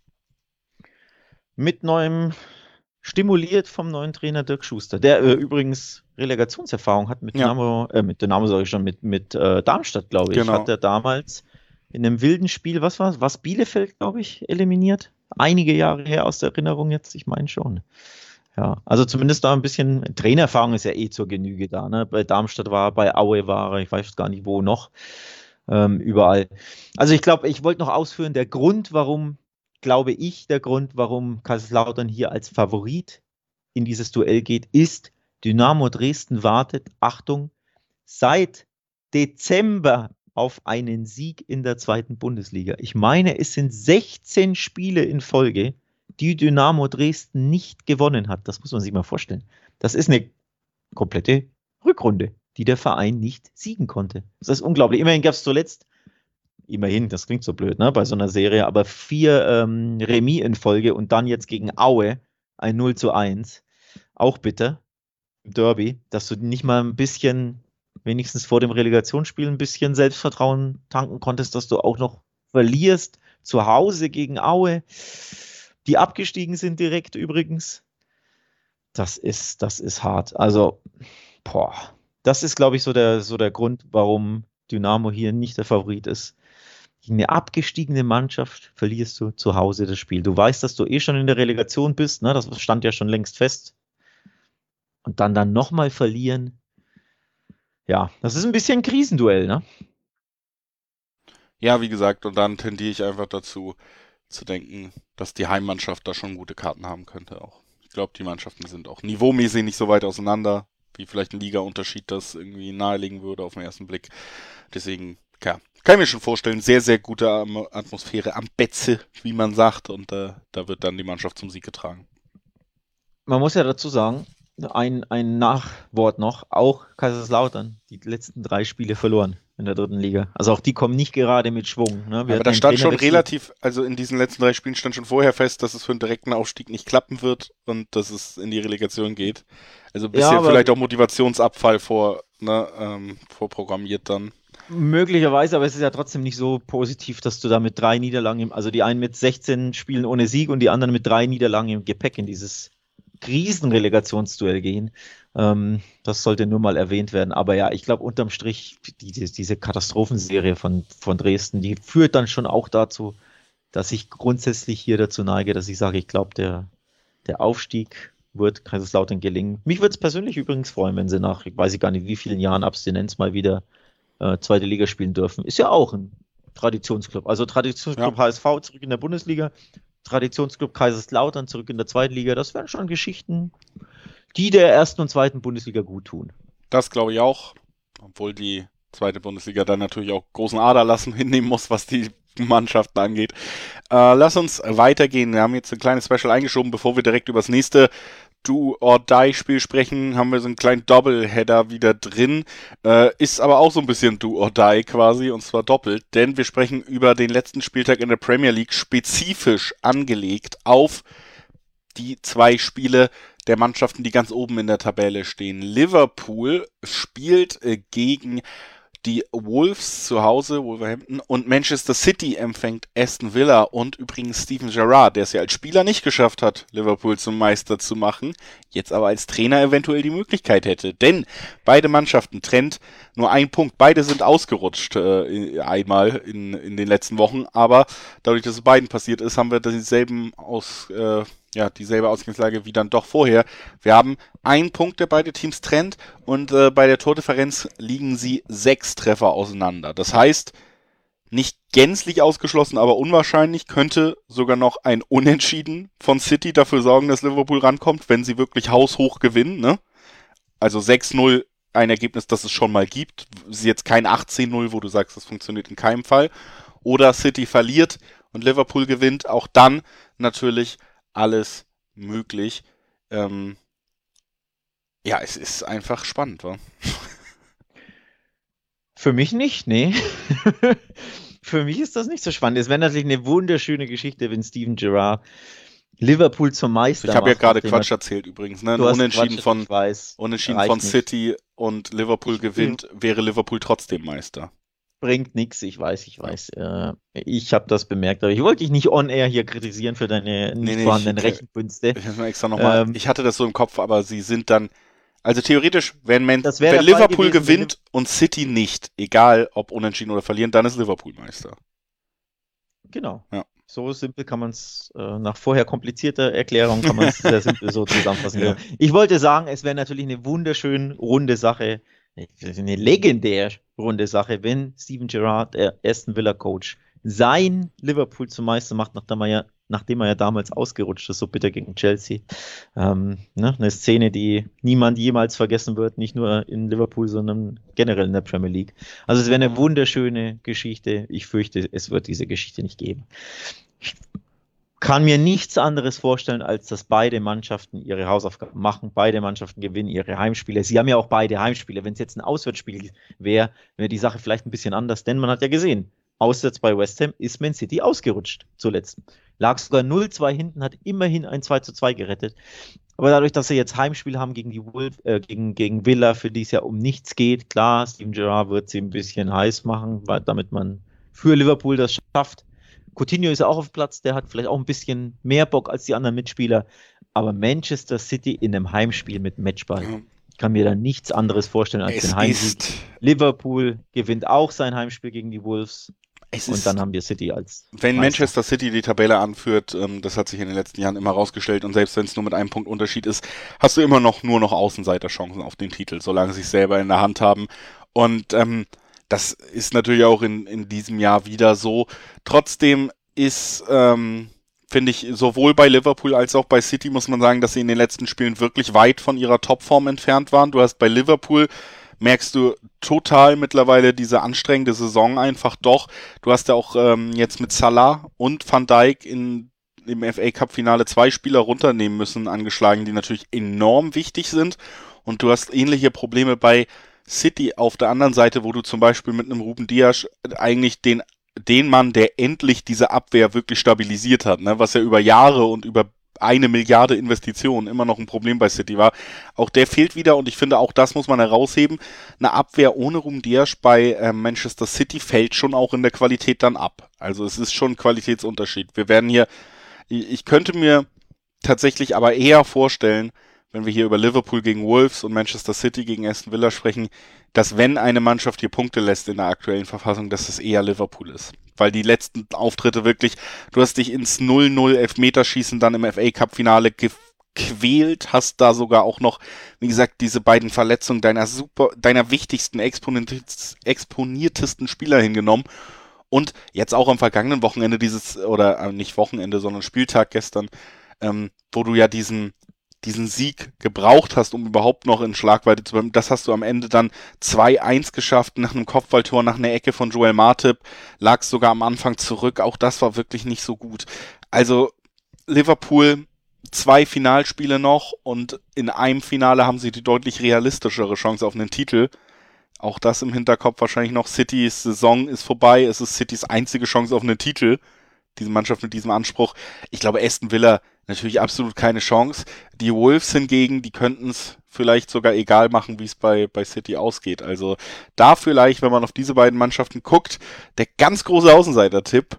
Stimuliert vom neuen Trainer Dirk Schuster, der übrigens Relegationserfahrung hat mit Darmstadt, glaube ich. Genau. Hat er damals in einem wilden Spiel, was Bielefeld, glaube ich, eliminiert? Einige Jahre her aus der Erinnerung jetzt, ich meine schon. Ja, also zumindest da ein bisschen, Trainererfahrung ist ja zur Genüge da, ne? Bei Darmstadt war er, bei Aue war er, ich weiß gar nicht wo noch, überall. Also ich glaube, ich wollte noch ausführen, der Grund, warum Kaiserslautern hier als Favorit in dieses Duell geht, ist, Dynamo Dresden wartet, Achtung, seit Dezember auf einen Sieg in der zweiten Bundesliga. Ich meine, es sind 16 Spiele in Folge, die Dynamo Dresden nicht gewonnen hat. Das muss man sich mal vorstellen. Das ist eine komplette Rückrunde, die der Verein nicht siegen konnte. Das ist unglaublich. Immerhin gab es zuletzt, das klingt so blöd, ne, bei so einer Serie, aber 4 Remis in Folge und dann jetzt gegen Aue ein 0:1. Auch bitter im Derby, dass du nicht mal ein bisschen, wenigstens vor dem Relegationsspiel, ein bisschen Selbstvertrauen tanken konntest, dass du auch noch verlierst zu Hause gegen Aue, die abgestiegen sind direkt übrigens. Das ist hart. Also, das ist, glaube ich, so der Grund, warum Dynamo hier nicht der Favorit ist. Gegen eine abgestiegene Mannschaft verlierst du zu Hause das Spiel. Du weißt, dass du schon in der Relegation bist, ne? Das stand ja schon längst fest. Und dann nochmal verlieren. Ja, das ist ein bisschen ein Krisenduell, ne? Ja, wie gesagt, und dann tendiere ich einfach dazu zu denken, dass die Heimmannschaft da schon gute Karten haben könnte auch. Ich glaube, die Mannschaften sind auch niveaumäßig nicht so weit auseinander, wie vielleicht ein Liga-Unterschied das irgendwie nahelegen würde auf den ersten Blick. Deswegen, ja, kann ich mir schon vorstellen, sehr, sehr gute Atmosphäre am Betze, wie man sagt, und da wird dann die Mannschaft zum Sieg getragen. Man muss ja dazu sagen, ein Nachwort noch, auch Kaiserslautern, die letzten 3 Spiele verloren in der 3. Liga. Also auch die kommen nicht gerade mit Schwung. Ne? Aber da stand schon relativ, also in diesen letzten 3 Spielen stand schon vorher fest, dass es für einen direkten Aufstieg nicht klappen wird und dass es in die Relegation geht. Also ein bisschen vielleicht auch Motivationsabfall vorprogrammiert dann. Möglicherweise, aber es ist ja trotzdem nicht so positiv, dass du da mit 3 Niederlagen, also die einen mit 16 Spielen ohne Sieg und die anderen mit 3 Niederlagen im Gepäck in dieses Krisenrelegationsduell gehen. Das sollte nur mal erwähnt werden. Aber ja, ich glaube, unterm Strich, diese Katastrophenserie von Dresden, die führt dann schon auch dazu, dass ich grundsätzlich hier dazu neige, dass ich sage, ich glaube, der Aufstieg wird Kaiserslautern gelingen. Mich würde es persönlich übrigens freuen, wenn sie nach, ich weiß gar nicht, wie vielen Jahren Abstinenz mal wieder zweite Liga spielen dürfen. Ist ja auch ein Traditionsclub. Also Traditionsclub HSV zurück in der Bundesliga, Traditionsclub Kaiserslautern zurück in der zweiten Liga. Das wären schon Geschichten, die der ersten und zweiten Bundesliga gut tun. Das glaube ich auch. Obwohl die zweite Bundesliga dann natürlich auch großen Aderlass hinnehmen muss, was die Mannschaften angeht. Lass uns weitergehen. Wir haben jetzt ein kleines Special eingeschoben, bevor wir direkt über das nächste Do-or-Die-Spiel sprechen, haben wir so einen kleinen Doubleheader wieder drin. Ist aber auch so ein bisschen Do-or-Die quasi, und zwar doppelt, denn wir sprechen über den letzten Spieltag in der Premier League, spezifisch angelegt auf die 2 Spiele der Mannschaften, die ganz oben in der Tabelle stehen. Liverpool spielt gegen die Wolves zu Hause, Wolverhampton, und Manchester City empfängt Aston Villa, und übrigens Steven Gerrard, der es ja als Spieler nicht geschafft hat, Liverpool zum Meister zu machen, jetzt aber als Trainer eventuell die Möglichkeit hätte. Denn beide Mannschaften trennt nur 1 Punkt. Beide sind ausgerutscht einmal in den letzten Wochen, aber dadurch, dass es beiden passiert ist, haben wir dieselben ja, dieselbe Ausgangslage wie dann doch vorher. Wir haben einen Punkt, der beide Teams trennt und bei der Tordifferenz liegen sie 6 Treffer auseinander. Das heißt, nicht gänzlich ausgeschlossen, aber unwahrscheinlich könnte sogar noch ein Unentschieden von City dafür sorgen, dass Liverpool rankommt, wenn sie wirklich haushoch gewinnen, ne? Also 6-0, ein Ergebnis, das es schon mal gibt. Ist jetzt kein 18-0, wo du sagst, das funktioniert in keinem Fall. Oder City verliert und Liverpool gewinnt. Auch dann natürlich alles möglich. Ja, es ist einfach spannend, wa? Für mich nicht, nee. Für mich ist das nicht so spannend. Es wäre natürlich eine wunderschöne Geschichte, wenn Steven Gerrard Liverpool zum Meister Ich habe ja macht, gerade nachdem Quatsch erzählt übrigens, ne? Ein du hast Unentschieden Quatsch, von ich weiß, Unentschieden reicht von nicht. City und Liverpool gewinnt, wäre Liverpool trotzdem Meister. Bringt nichts, ich weiß. Ich habe das bemerkt, aber ich wollte dich nicht on-air hier kritisieren für deine nicht vorhandenen Rechenkünste. Ich habe extra nochmal, ich hatte das so im Kopf, aber sie sind dann, also theoretisch, wenn Das wäre der Fall Liverpool gewesen, gewinnt und City nicht, egal ob unentschieden oder verlieren, dann ist Liverpool Meister. Genau. Ja. So simpel kann man es, nach vorher komplizierter Erklärung kann man es sehr simpel so zusammenfassen. Ja. Ich wollte sagen, es wäre natürlich eine wunderschön runde Sache, eine legendär runde Sache, wenn Steven Gerrard, der Aston Villa Coach, sein Liverpool zum Meister macht, nachdem er ja damals ausgerutscht ist, so bitter gegen Chelsea. Eine Szene, die niemand jemals vergessen wird, nicht nur in Liverpool, sondern generell in der Premier League. Also es wäre eine wunderschöne Geschichte. Ich fürchte, es wird diese Geschichte nicht geben. Ich kann mir nichts anderes vorstellen, als dass beide Mannschaften ihre Hausaufgaben machen, beide Mannschaften gewinnen ihre Heimspiele. Sie haben ja auch beide Heimspiele. Wenn es jetzt ein Auswärtsspiel wäre, wäre die Sache vielleicht ein bisschen anders, denn man hat ja gesehen, auswärts bei West Ham ist Man City ausgerutscht zuletzt. Lag sogar 0-2 hinten, hat immerhin ein 2-2 gerettet. Aber dadurch, dass sie jetzt Heimspiel haben gegen die gegen Villa, für die es ja um nichts geht, klar, Steven Gerrard wird sie ein bisschen heiß machen, damit man für Liverpool das schafft. Coutinho ist ja auch auf Platz, der hat vielleicht auch ein bisschen mehr Bock als die anderen Mitspieler. Aber Manchester City in einem Heimspiel mit Matchball. Ich kann mir da nichts anderes vorstellen als den Heimsieg. Liverpool gewinnt auch sein Heimspiel gegen die Wolves. Und dann haben wir City als Wenn Meister. Manchester City die Tabelle anführt, das hat sich in den letzten Jahren immer rausgestellt, und selbst wenn es nur mit einem Punkt Unterschied ist, hast du immer noch nur noch Außenseiterchancen auf den Titel, solange sie es selber in der Hand haben. Und das ist natürlich auch in diesem Jahr wieder so. Trotzdem ist, finde ich, sowohl bei Liverpool als auch bei City muss man sagen, dass sie in den letzten Spielen wirklich weit von ihrer Topform entfernt waren. Du hast bei Liverpool, merkst du total mittlerweile diese anstrengende Saison einfach doch. Du hast ja auch jetzt mit Salah und Van Dijk im FA Cup Finale 2 Spieler runternehmen müssen, angeschlagen, die natürlich enorm wichtig sind. Und du hast ähnliche Probleme bei City auf der anderen Seite, wo du zum Beispiel mit einem Ruben Dias eigentlich den Mann, der endlich diese Abwehr wirklich stabilisiert hat, ne, was ja über Jahre und über 1 Milliarde Investitionen immer noch ein Problem bei City war. Auch der fehlt wieder, und ich finde, auch das muss man herausheben. Eine Abwehr ohne Ruben Dias bei Manchester City fällt schon auch in der Qualität dann ab. Also es ist schon ein Qualitätsunterschied. Wir werden hier, ich könnte mir tatsächlich aber eher vorstellen, wenn wir hier über Liverpool gegen Wolves und Manchester City gegen Aston Villa sprechen, dass wenn eine Mannschaft hier Punkte lässt in der aktuellen Verfassung, dass es eher Liverpool ist. Weil die letzten Auftritte wirklich, du hast dich ins 0-0 Elfmeterschießen dann im FA Cup Finale gequält, hast da sogar auch noch, wie gesagt, diese beiden Verletzungen deiner wichtigsten, exponiertesten Spieler hingenommen. Und jetzt auch am vergangenen Wochenende nicht Wochenende, sondern Spieltag gestern, wo du ja diesen Sieg gebraucht hast, um überhaupt noch in Schlagweite zu bleiben. Das hast du am Ende dann 2-1 geschafft, nach einem Kopfballtor, nach einer Ecke von Joel Matip, lagst sogar am Anfang zurück. Auch das war wirklich nicht so gut. Also Liverpool 2 Finalspiele noch, und in einem Finale haben sie die deutlich realistischere Chance auf einen Titel. Auch das im Hinterkopf wahrscheinlich noch. Citys Saison ist vorbei. Es ist Citys einzige Chance auf einen Titel. Diese Mannschaft mit diesem Anspruch. Ich glaube, Aston Villa natürlich absolut keine Chance. Die Wolves hingegen, die könnten es vielleicht sogar egal machen, wie es bei City ausgeht. Also da vielleicht, wenn man auf diese beiden Mannschaften guckt, der ganz große Außenseiter-Tipp,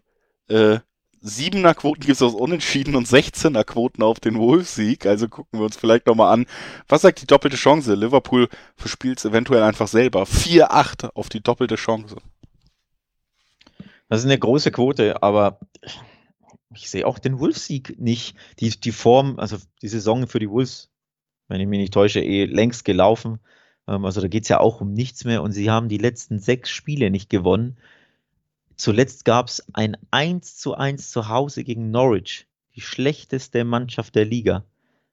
7er Quoten gibt es aus Unentschieden und 16er Quoten auf den Wolves-Sieg. Also gucken wir uns vielleicht nochmal an. Was sagt die doppelte Chance? Liverpool verspielt es eventuell einfach selber. 4-8 auf die doppelte Chance. Das ist eine große Quote, aber Ich sehe auch den Wolves-Sieg nicht. Die Form, also die Saison für die Wolves, wenn ich mich nicht täusche, längst gelaufen. Also da geht es ja auch um nichts mehr und sie haben die letzten 6 Spiele nicht gewonnen. Zuletzt gab es ein 1:1 zu Hause gegen Norwich, die schlechteste Mannschaft der Liga.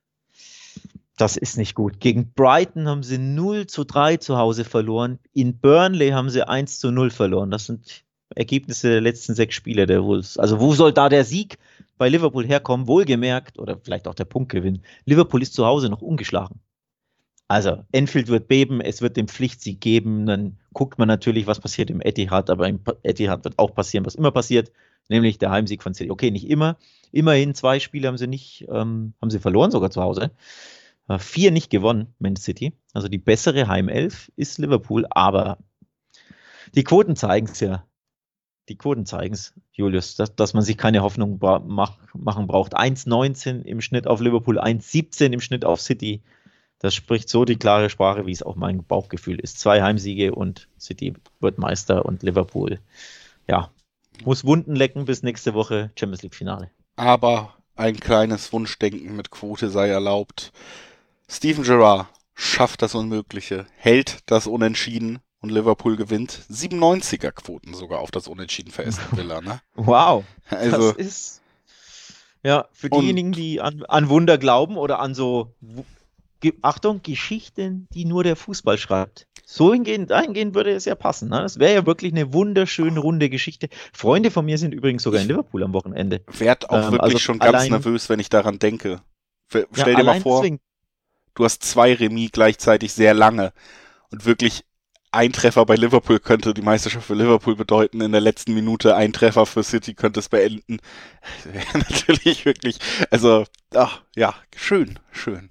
Das ist nicht gut. Gegen Brighton haben sie 0:3 zu Hause verloren. In Burnley haben sie 1:0 verloren. Das sind Ergebnisse der letzten 6 Spiele der Wolves. Also wo soll da der Sieg bei Liverpool herkommen? Wohlgemerkt, oder vielleicht auch der Punktgewinn. Liverpool ist zu Hause noch ungeschlagen. Also Anfield wird beben, es wird den Pflichtsieg geben. Dann guckt man natürlich, was passiert im Etihad. Aber im Etihad wird auch passieren, was immer passiert. Nämlich der Heimsieg von City. Okay, nicht immer. Immerhin 2 Spiele haben sie verloren, sogar zu Hause. 4 nicht gewonnen, Man City. Also die bessere Heimelf ist Liverpool, aber die Quoten zeigen es ja. Die Quoten zeigen es, Julius, dass man sich keine Hoffnung machen braucht. 1,19 im Schnitt auf Liverpool, 1,17 im Schnitt auf City. Das spricht so die klare Sprache, wie es auch mein Bauchgefühl ist. 2 Heimsiege und City wird Meister und Liverpool, ja, muss Wunden lecken bis nächste Woche Champions League Finale. Aber ein kleines Wunschdenken mit Quote sei erlaubt. Steven Gerrard schafft das Unmögliche, hält das Unentschieden und Liverpool gewinnt. 97er Quoten sogar auf das Unentschieden für Aston Villa, ne? Wow, Also, das ist, ja, für diejenigen, die an Wunder glauben oder an so, Achtung, Geschichten, die nur der Fußball schreibt. Dahingehend würde es ja passen. Ne? Das wäre ja wirklich eine wunderschöne, runde Geschichte. Freunde von mir sind übrigens sogar in Liverpool am Wochenende. werd auch wirklich schon ganz nervös, wenn ich daran denke. Stell dir mal vor, du hast 2 Remis gleichzeitig sehr lange und wirklich ein Treffer bei Liverpool könnte die Meisterschaft für Liverpool bedeuten. In der letzten Minute ein Treffer für City könnte es beenden. Natürlich wirklich, also, ach, ja, schön.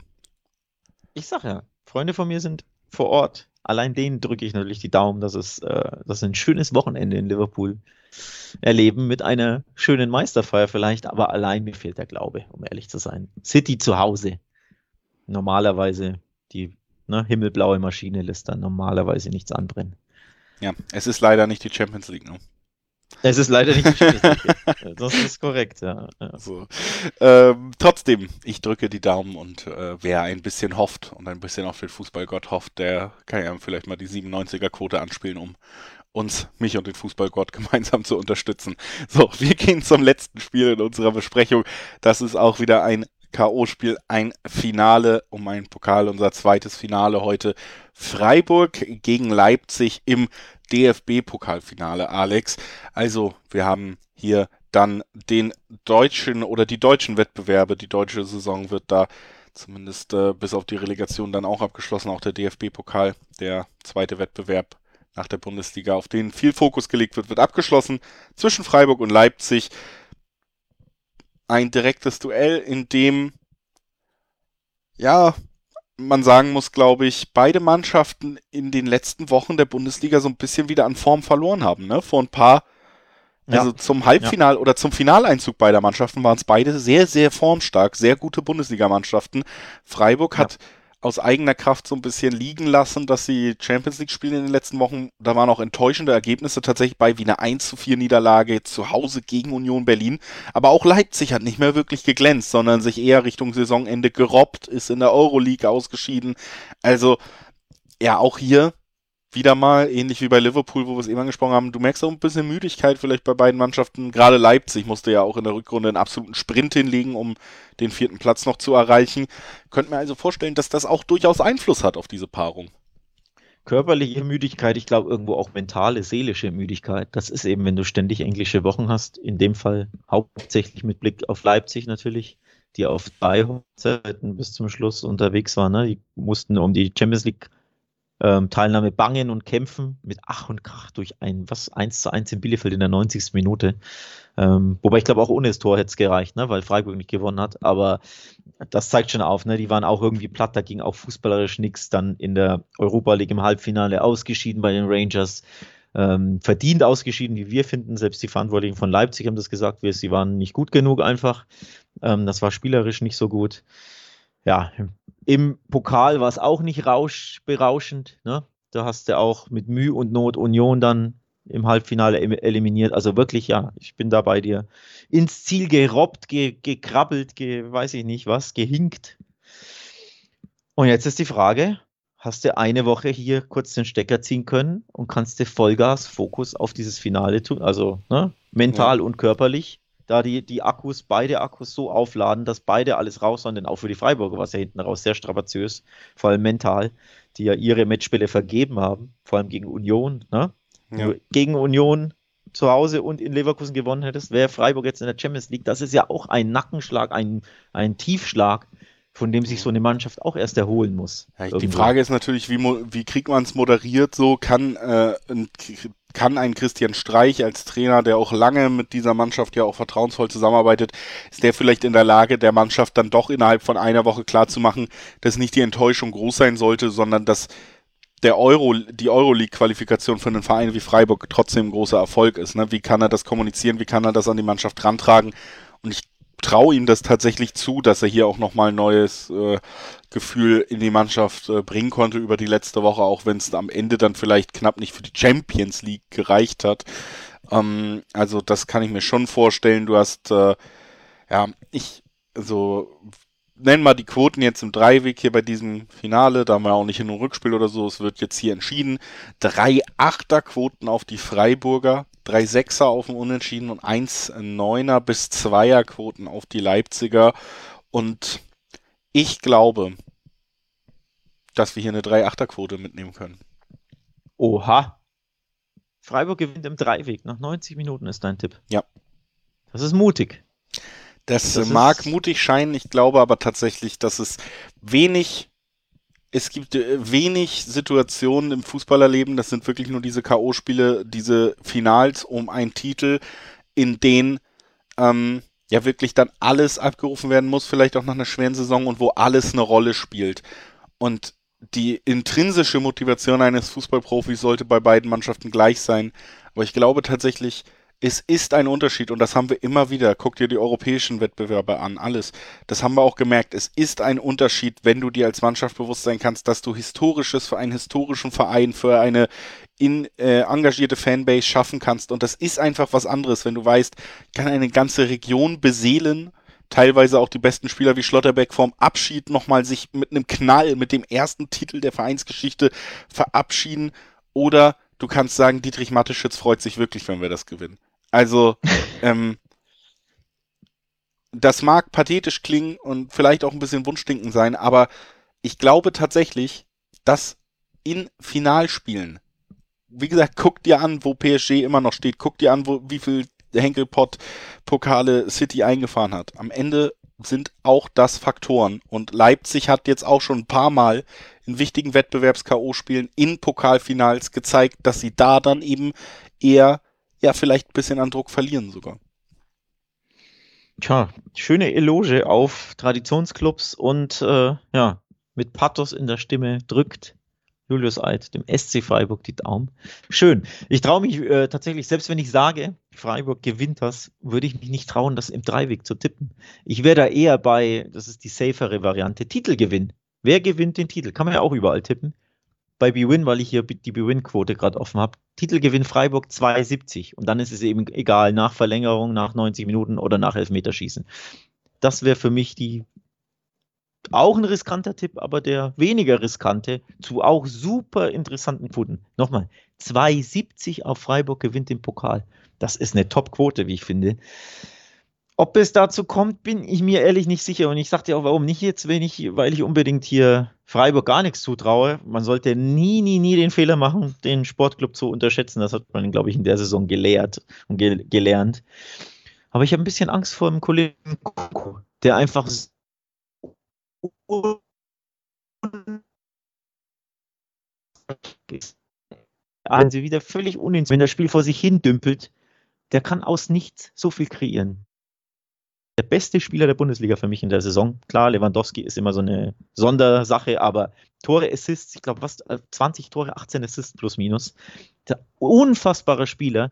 Ich sag ja, Freunde von mir sind vor Ort. Allein denen drücke ich natürlich die Daumen, dass sie ein schönes Wochenende in Liverpool erleben mit einer schönen Meisterfeier vielleicht, aber allein mir fehlt der Glaube, um ehrlich zu sein. City zu Hause. Normalerweise die himmelblaue Maschine lässt dann normalerweise nichts anbrennen. Ja, es ist leider nicht die Champions League, ne? Es ist leider nicht die Champions League. Das ist korrekt, ja. So. Trotzdem, ich drücke die Daumen und wer ein bisschen hofft und ein bisschen auf den Fußballgott hofft, der kann ja vielleicht mal die 97er-Quote anspielen, um mich und den Fußballgott gemeinsam zu unterstützen. So, wir gehen zum letzten Spiel in unserer Besprechung. Das ist auch wieder ein K.O.-Spiel, ein Finale um einen Pokal, unser zweites Finale heute. Freiburg gegen Leipzig im DFB-Pokalfinale, Alex. Also, wir haben hier dann den deutschen oder die deutschen Wettbewerbe. Die deutsche Saison wird da zumindest bis auf die Relegation dann auch abgeschlossen. Auch der DFB-Pokal, der zweite Wettbewerb nach der Bundesliga, auf den viel Fokus gelegt wird abgeschlossen. Zwischen Freiburg und Leipzig ein direktes Duell, in dem, ja, man sagen muss, glaube ich, beide Mannschaften in den letzten Wochen der Bundesliga so ein bisschen wieder an Form verloren haben, ne? Vor ein paar, also zum Halbfinal oder zum Finaleinzug beider Mannschaften waren es beide sehr, sehr formstark, sehr gute Bundesligamannschaften. Freiburg hat aus eigener Kraft so ein bisschen liegen lassen, dass sie Champions League spielen in den letzten Wochen. Da waren auch enttäuschende Ergebnisse tatsächlich bei, wie eine 1:4 Niederlage zu Hause gegen Union Berlin. Aber auch Leipzig hat nicht mehr wirklich geglänzt, sondern sich eher Richtung Saisonende gerobbt, ist in der Euroleague ausgeschieden. Also, ja, auch hier wieder mal, ähnlich wie bei Liverpool, wo wir es eben angesprochen haben, du merkst auch ein bisschen Müdigkeit vielleicht bei beiden Mannschaften. Gerade Leipzig musste ja auch in der Rückrunde einen absoluten Sprint hinlegen, um den 4. Platz noch zu erreichen. Könnt mir also vorstellen, dass das auch durchaus Einfluss hat auf diese Paarung. Körperliche Müdigkeit, ich glaube irgendwo auch mentale, seelische Müdigkeit. Das ist eben, wenn du ständig englische Wochen hast, in dem Fall hauptsächlich mit Blick auf Leipzig natürlich, die auf 3 Hochzeiten bis zum Schluss unterwegs waren. Ne? Die mussten um die Champions League Teilnahme bangen und kämpfen mit Ach und Krach durch ein 1:1 in Bielefeld in der 90. Minute. Wobei ich glaube, auch ohne das Tor hätte es gereicht, ne? Weil Freiburg nicht gewonnen hat. Aber das zeigt schon auf, ne? Die waren auch irgendwie platt, da ging auch fußballerisch nichts. Dann in der Europa League im Halbfinale ausgeschieden bei den Rangers. Verdient ausgeschieden, wie wir finden. Selbst die Verantwortlichen von Leipzig haben das gesagt, sie waren nicht gut genug einfach. Das war spielerisch nicht so gut. Ja, im Pokal war es auch nicht berauschend. Ne? Da hast du auch mit Mühe und Not Union dann im Halbfinale eliminiert. Also wirklich, ja, ich bin da bei dir. Ins Ziel gerobbt, gekrabbelt, weiß ich nicht was, gehinkt. Und jetzt ist die Frage, hast du eine Woche hier kurz den Stecker ziehen können und kannst du Vollgas, Fokus auf dieses Finale tun, also ne, Ja. mental und körperlich, da die Akkus, beide Akkus so aufladen, dass beide alles raushauen, denn auch für die Freiburger war es ja hinten raus sehr strapaziös, vor allem mental, die ja ihre Matchspiele vergeben haben, vor allem gegen Union, ne? Wenn Ja. du gegen Union zu Hause und in Leverkusen gewonnen hättest, wäre Freiburg jetzt in der Champions League. Das ist ja auch ein Nackenschlag, ein Tiefschlag, von dem sich so eine Mannschaft auch erst erholen muss. Ja, die Irgendwo. Frage ist natürlich, wie kriegt man es moderiert so? Kann ein Christian Streich als Trainer, der auch lange mit dieser Mannschaft ja auch vertrauensvoll zusammenarbeitet, ist der vielleicht in der Lage, der Mannschaft dann doch innerhalb von einer Woche klarzumachen, dass nicht die Enttäuschung groß sein sollte, sondern dass die Euroleague-Qualifikation für einen Verein wie Freiburg trotzdem ein großer Erfolg ist. Ne? Wie kann er das kommunizieren? Wie kann er das an die Mannschaft rantragen? Und ich traue ihm das tatsächlich zu, dass er hier auch nochmal ein neues Gefühl in die Mannschaft bringen konnte über die letzte Woche, auch wenn es am Ende dann vielleicht knapp nicht für die Champions League gereicht hat. Also das kann ich mir schon vorstellen. Du hast, also nennen wir die Quoten jetzt im Dreiweg hier bei diesem Finale, da haben wir auch nicht in einem Rückspiel oder so, es wird jetzt hier entschieden. 3 Achter-Quoten auf die Freiburger, 3 Sechser auf den Unentschieden und 1 Neuner bis 2er Quoten auf die Leipziger. Und ich glaube, dass wir hier eine 3 Achter-Quote mitnehmen können. Oha. Freiburg gewinnt im Dreiweg. Nach 90 Minuten ist dein Tipp. Ja. Das ist mutig. Das Das mag ist, mutig scheinen, ich glaube aber tatsächlich, dass es gibt wenig Situationen im Fußballerleben, das sind wirklich nur diese K.O.-Spiele, diese Finals um einen Titel, in denen ja wirklich dann alles abgerufen werden muss, vielleicht auch nach einer schweren Saison und wo alles eine Rolle spielt. Und die intrinsische Motivation eines Fußballprofis sollte bei beiden Mannschaften gleich sein. Aber ich glaube tatsächlich, es ist ein Unterschied und das haben wir immer wieder. Guck dir die europäischen Wettbewerbe an, alles. Das haben wir auch gemerkt. Es ist ein Unterschied, wenn du dir als Mannschaft bewusst sein kannst, dass du Historisches für einen historischen Verein, für eine engagierte Fanbase schaffen kannst. Und das ist einfach was anderes, wenn du weißt, kann eine ganze Region beseelen, teilweise auch die besten Spieler wie Schlotterbeck vorm Abschied nochmal sich mit einem Knall, mit dem ersten Titel der Vereinsgeschichte verabschieden. Oder du kannst sagen, Dietrich Mateschitz freut sich wirklich, wenn wir das gewinnen. Also, ähm, das mag pathetisch klingen und vielleicht auch ein bisschen Wunschdenken sein, aber ich glaube tatsächlich, dass in Finalspielen, wie gesagt, guck dir an, wo PSG immer noch steht, guck dir an, wie viel Henkelpott-Pokale City eingefahren hat. Am Ende sind auch das Faktoren. Und Leipzig hat jetzt auch schon ein paar Mal in wichtigen Wettbewerbs-K.O.-Spielen in Pokalfinals gezeigt, dass sie da dann eben eher, ja, vielleicht ein bisschen an Druck verlieren sogar. tja, schöne Eloge auf Traditionsclubs und ja, mit Pathos in der Stimme drückt Julius Eid dem SC Freiburg die Daumen. Schön. Ich traue mich tatsächlich, selbst wenn ich sage, Freiburg gewinnt das, würde ich mich nicht trauen, das im Dreiweg zu tippen. Ich wäre da eher bei, das ist die safere Variante, Titelgewinn. Wer gewinnt den Titel? Kann man ja auch überall tippen. Bei BWin, weil ich hier die BWin-Quote gerade offen habe. Titelgewinn Freiburg 2,70. Und dann ist es eben egal, nach Verlängerung, nach 90 Minuten oder nach Elfmeterschießen. Das wäre für mich auch ein riskanter Tipp, aber der weniger riskante zu auch super interessanten Quoten. Nochmal, 2,70 auf Freiburg gewinnt den Pokal. Das ist eine Top-Quote, wie ich finde. Ob es dazu kommt, bin ich mir ehrlich nicht sicher. Und ich sage dir auch, warum nicht jetzt, weil ich unbedingt hier Freiburg gar nichts zutraue. Man sollte nie den Fehler machen, den Sportclub zu unterschätzen. Das hat man, glaube ich, in der Saison gelehrt und gelernt. Aber ich habe ein bisschen Angst vor dem Kollegen Koko, der einfach wenn sie wieder völlig uninspiriert, wenn das Spiel vor sich hin dümpelt, der kann aus nichts so viel kreieren. Der beste Spieler der Bundesliga für mich in der Saison. Klar, Lewandowski ist immer so eine Sondersache, aber Tore, Assists, ich glaube, was 20 Tore, 18 Assists plus minus. Der unfassbare Spieler.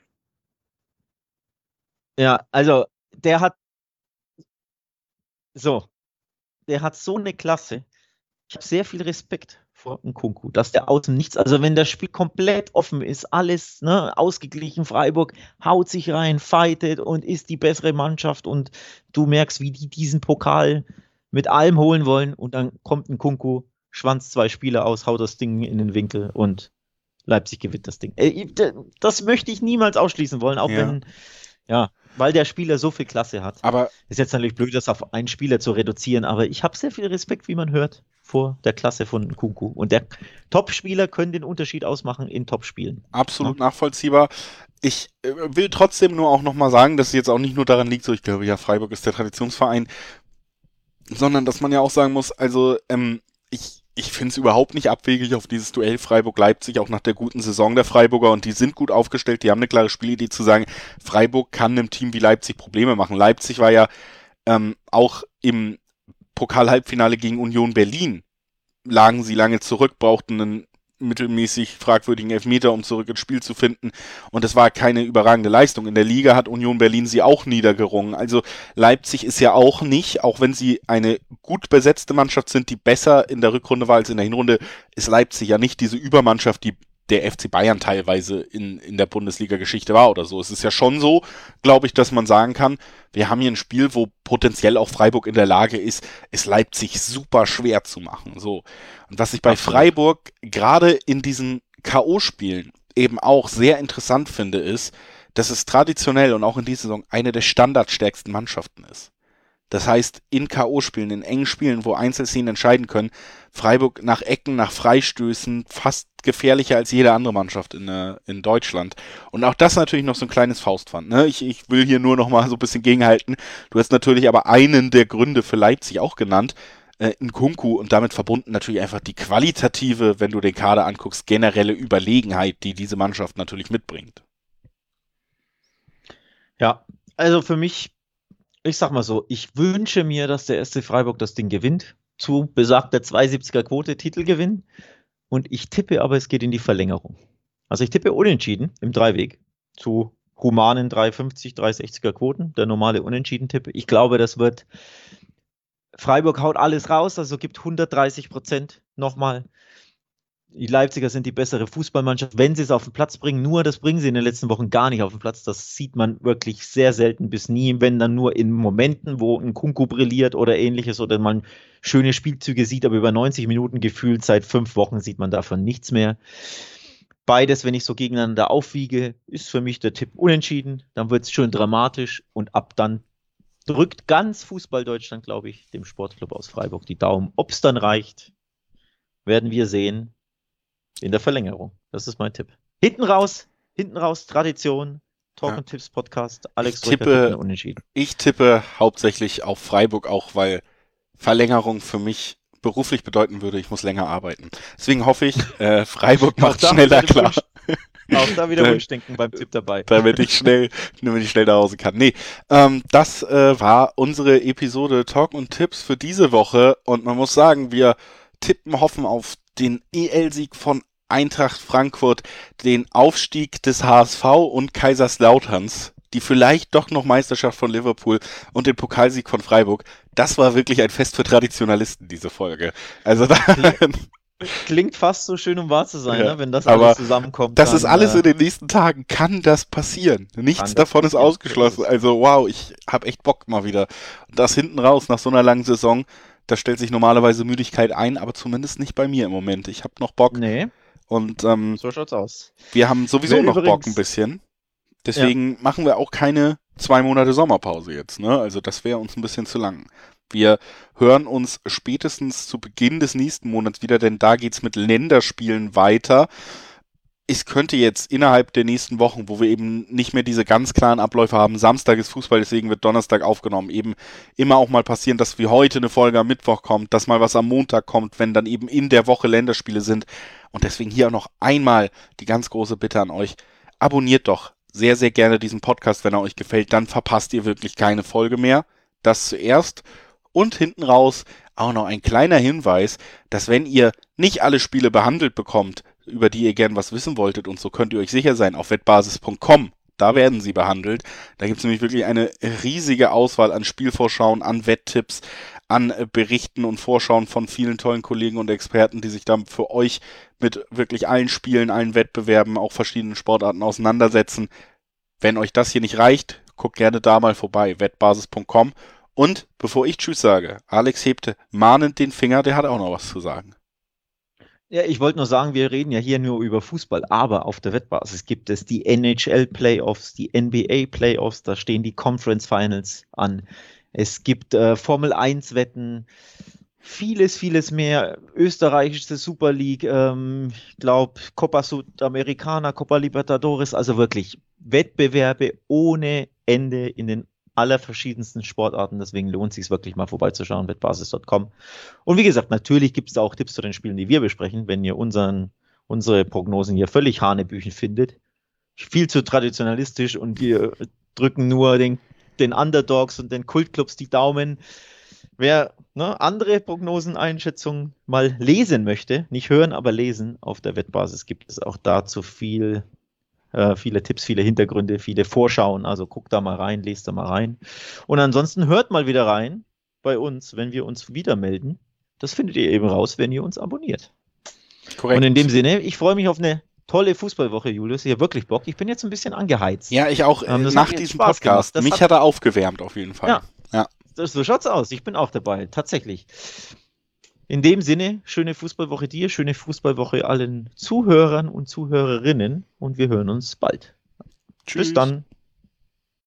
Ja, also der hat so eine Klasse. ich habe sehr viel Respekt vor Nkunku, dass der außen nichts, also wenn das Spiel komplett offen ist, alles ausgeglichen, Freiburg haut sich rein, fightet und ist die bessere Mannschaft und du merkst, wie die diesen Pokal mit allem holen wollen und dann kommt Nkunku, schwanzt 2 Spieler aus, haut das Ding in den Winkel und Leipzig gewinnt das Ding. Das möchte ich niemals ausschließen wollen, auch wenn, weil der Spieler so viel Klasse hat. Aber ist jetzt natürlich blöd, das auf einen Spieler zu reduzieren, aber ich habe sehr viel Respekt, wie man hört, vor der Klasse von Nkunku. Und der Top-Spieler können den Unterschied ausmachen in Top-Spielen. absolut nachvollziehbar. Ich will trotzdem nur auch nochmal sagen, dass es jetzt auch nicht nur daran liegt, so ich glaube ja, Freiburg ist der Traditionsverein, sondern dass man ja auch sagen muss, also ich finde es überhaupt nicht abwegig auf dieses Duell Freiburg-Leipzig, auch nach der guten Saison der Freiburger, und die sind gut aufgestellt, die haben eine klare Spielidee zu sagen, Freiburg kann einem Team wie Leipzig Probleme machen. Leipzig war ja auch im Pokal-Halbfinale gegen Union Berlin, lagen sie lange zurück, brauchten einen mittelmäßig fragwürdigen Elfmeter, um zurück ins Spiel zu finden. Und das war keine überragende Leistung. In der Liga hat Union Berlin sie auch niedergerungen. Also Leipzig ist ja auch nicht, auch wenn sie eine gut besetzte Mannschaft sind, die besser in der Rückrunde war als in der Hinrunde, ist Leipzig ja nicht diese Übermannschaft, die der FC Bayern teilweise in der Bundesliga-Geschichte war oder so. Es ist ja schon so, glaube ich, dass man sagen kann, wir haben hier ein Spiel, wo potenziell auch Freiburg in der Lage ist, es Leipzig super schwer zu machen. So. Und was ich bei Freiburg gerade in diesen K.O.-Spielen eben auch sehr interessant finde, ist, dass es traditionell und auch in dieser Saison eine der standardstärksten Mannschaften ist. Das heißt, in K.O.-Spielen, in engen Spielen, wo Einzelszenen entscheiden können, Freiburg nach Ecken, nach Freistößen fast gefährlicher als jede andere Mannschaft in Deutschland. Und auch das natürlich noch so ein kleines Faustpfand. Ne? Ich will hier nur noch mal so ein bisschen gegenhalten. Du hast natürlich aber einen der Gründe für Leipzig auch genannt, Nkunku, und damit verbunden natürlich einfach die qualitative, wenn du den Kader anguckst, generelle Überlegenheit, die diese Mannschaft natürlich mitbringt. Ja, also für mich, ich sag mal so, ich wünsche mir, dass der SC Freiburg das Ding gewinnt, zu besagter 2,70er Quote Titelgewinn, und ich tippe aber, es geht in die Verlängerung. Also ich tippe unentschieden im Dreiweg zu humanen 3,50, 3,60er Quoten, der normale Unentschieden-Tippe. Ich glaube, das wird, Freiburg haut alles raus, also gibt 130% nochmal. Die Leipziger sind die bessere Fußballmannschaft, wenn sie es auf den Platz bringen. Nur das bringen sie in den letzten Wochen gar nicht auf den Platz. Das sieht man wirklich sehr selten bis nie, wenn dann nur in Momenten, wo ein Nkunku brilliert oder ähnliches oder man schöne Spielzüge sieht, aber über 90 Minuten gefühlt seit 5 Wochen sieht man davon nichts mehr. Beides, wenn ich so gegeneinander aufwiege, ist für mich der Tipp unentschieden. Dann wird es schön dramatisch und ab dann drückt ganz Fußball-Deutschland, glaube ich, dem Sportclub aus Freiburg die Daumen. Ob es dann reicht, werden wir sehen. In der Verlängerung. Das ist mein Tipp. Hinten raus, Tradition, Talk und Tipps Podcast. Alex Drücker, unentschieden. Ich tippe hauptsächlich auf Freiburg, auch weil Verlängerung für mich beruflich bedeuten würde, ich muss länger arbeiten. Deswegen hoffe ich, Freiburg macht schneller klar. Auch da wieder Wunschdenken beim Tipp dabei. Damit ich schnell nach Hause kann. Nee, das war unsere Episode Talk und Tipps für diese Woche, und man muss sagen, wir hoffen auf den EL-Sieg von Eintracht Frankfurt, den Aufstieg des HSV und Kaiserslauterns, die vielleicht doch noch Meisterschaft von Liverpool und den Pokalsieg von Freiburg. Das war wirklich ein Fest für Traditionalisten, diese Folge. Also klingt fast so schön, um wahr zu sein, ne? Wenn das alles zusammenkommt. Das ist alles in den nächsten Tagen. Kann das passieren? Nichts davon ist ausgeschlossen. Also wow, ich habe echt Bock mal wieder. Und das hinten raus nach so einer langen Saison, da stellt sich normalerweise Müdigkeit ein, aber zumindest nicht bei mir im Moment. Ich habe noch Bock. Nee. Und so schaut's aus. Wir haben sowieso noch Bock ein bisschen. Deswegen machen wir auch keine 2 Monate Sommerpause jetzt. Ne? Also das wäre uns ein bisschen zu lang. Wir hören uns spätestens zu Beginn des nächsten Monats wieder, denn da geht's mit Länderspielen weiter. Es könnte jetzt innerhalb der nächsten Wochen, wo wir eben nicht mehr diese ganz klaren Abläufe haben, Samstag ist Fußball, deswegen wird Donnerstag aufgenommen, eben immer auch mal passieren, dass wie heute eine Folge am Mittwoch kommt, dass mal was am Montag kommt, wenn dann eben in der Woche Länderspiele sind. Und deswegen hier auch noch einmal die ganz große Bitte an euch, abonniert doch sehr, sehr gerne diesen Podcast, wenn er euch gefällt, dann verpasst ihr wirklich keine Folge mehr. Das zuerst. Und hinten raus auch noch ein kleiner Hinweis, dass wenn ihr nicht alle Spiele behandelt bekommt, über die ihr gern was wissen wolltet, und so könnt ihr euch sicher sein, auf wettbasis.com, da werden sie behandelt. Da gibt es nämlich wirklich eine riesige Auswahl an Spielvorschauen, an Wetttipps, an Berichten und Vorschauen von vielen tollen Kollegen und Experten, die sich da für euch mit wirklich allen Spielen, allen Wettbewerben, auch verschiedenen Sportarten auseinandersetzen. Wenn euch das hier nicht reicht, guckt gerne da mal vorbei, wettbasis.com. Und bevor ich Tschüss sage, Alex hebte mahnend den Finger, der hat auch noch was zu sagen. Ja, ich wollte nur sagen, wir reden ja hier nur über Fußball, aber auf der Wettbasis gibt es die NHL-Playoffs, die NBA-Playoffs, da stehen die Conference Finals an. Es gibt Formel-1-Wetten, vieles mehr. Österreichische Super League, ich glaube Copa Sudamericana, Copa Libertadores, also wirklich Wettbewerbe ohne Ende in den allerverschiedensten Sportarten. Deswegen lohnt es sich wirklich mal vorbeizuschauen, wettbasis.com. Und wie gesagt, natürlich gibt es da auch Tipps zu den Spielen, die wir besprechen, wenn ihr unsere Prognosen hier völlig hanebüchen findet. Viel zu traditionalistisch und wir drücken nur den Underdogs und den Kultclubs die Daumen. Wer andere Prognosen-Einschätzungen mal lesen möchte, nicht hören, aber lesen, auf der Wettbasis gibt es auch dazu viele Tipps, viele Hintergründe, viele Vorschauen. Also guckt da mal rein, lest da mal rein. Und ansonsten hört mal wieder rein bei uns, wenn wir uns wieder melden. Das findet ihr eben raus, wenn ihr uns abonniert. Korrekt. Und in dem Sinne, ich freue mich auf eine tolle Fußballwoche, Julius. Ich habe wirklich Bock. Ich bin jetzt ein bisschen angeheizt. Ja, ich auch nach diesem Podcast. Mich hat er aufgewärmt auf jeden Fall. Ja. So schaut's aus. Ich bin auch dabei, tatsächlich. In dem Sinne, schöne Fußballwoche dir, schöne Fußballwoche allen Zuhörern und Zuhörerinnen und wir hören uns bald. Tschüss. Bis dann.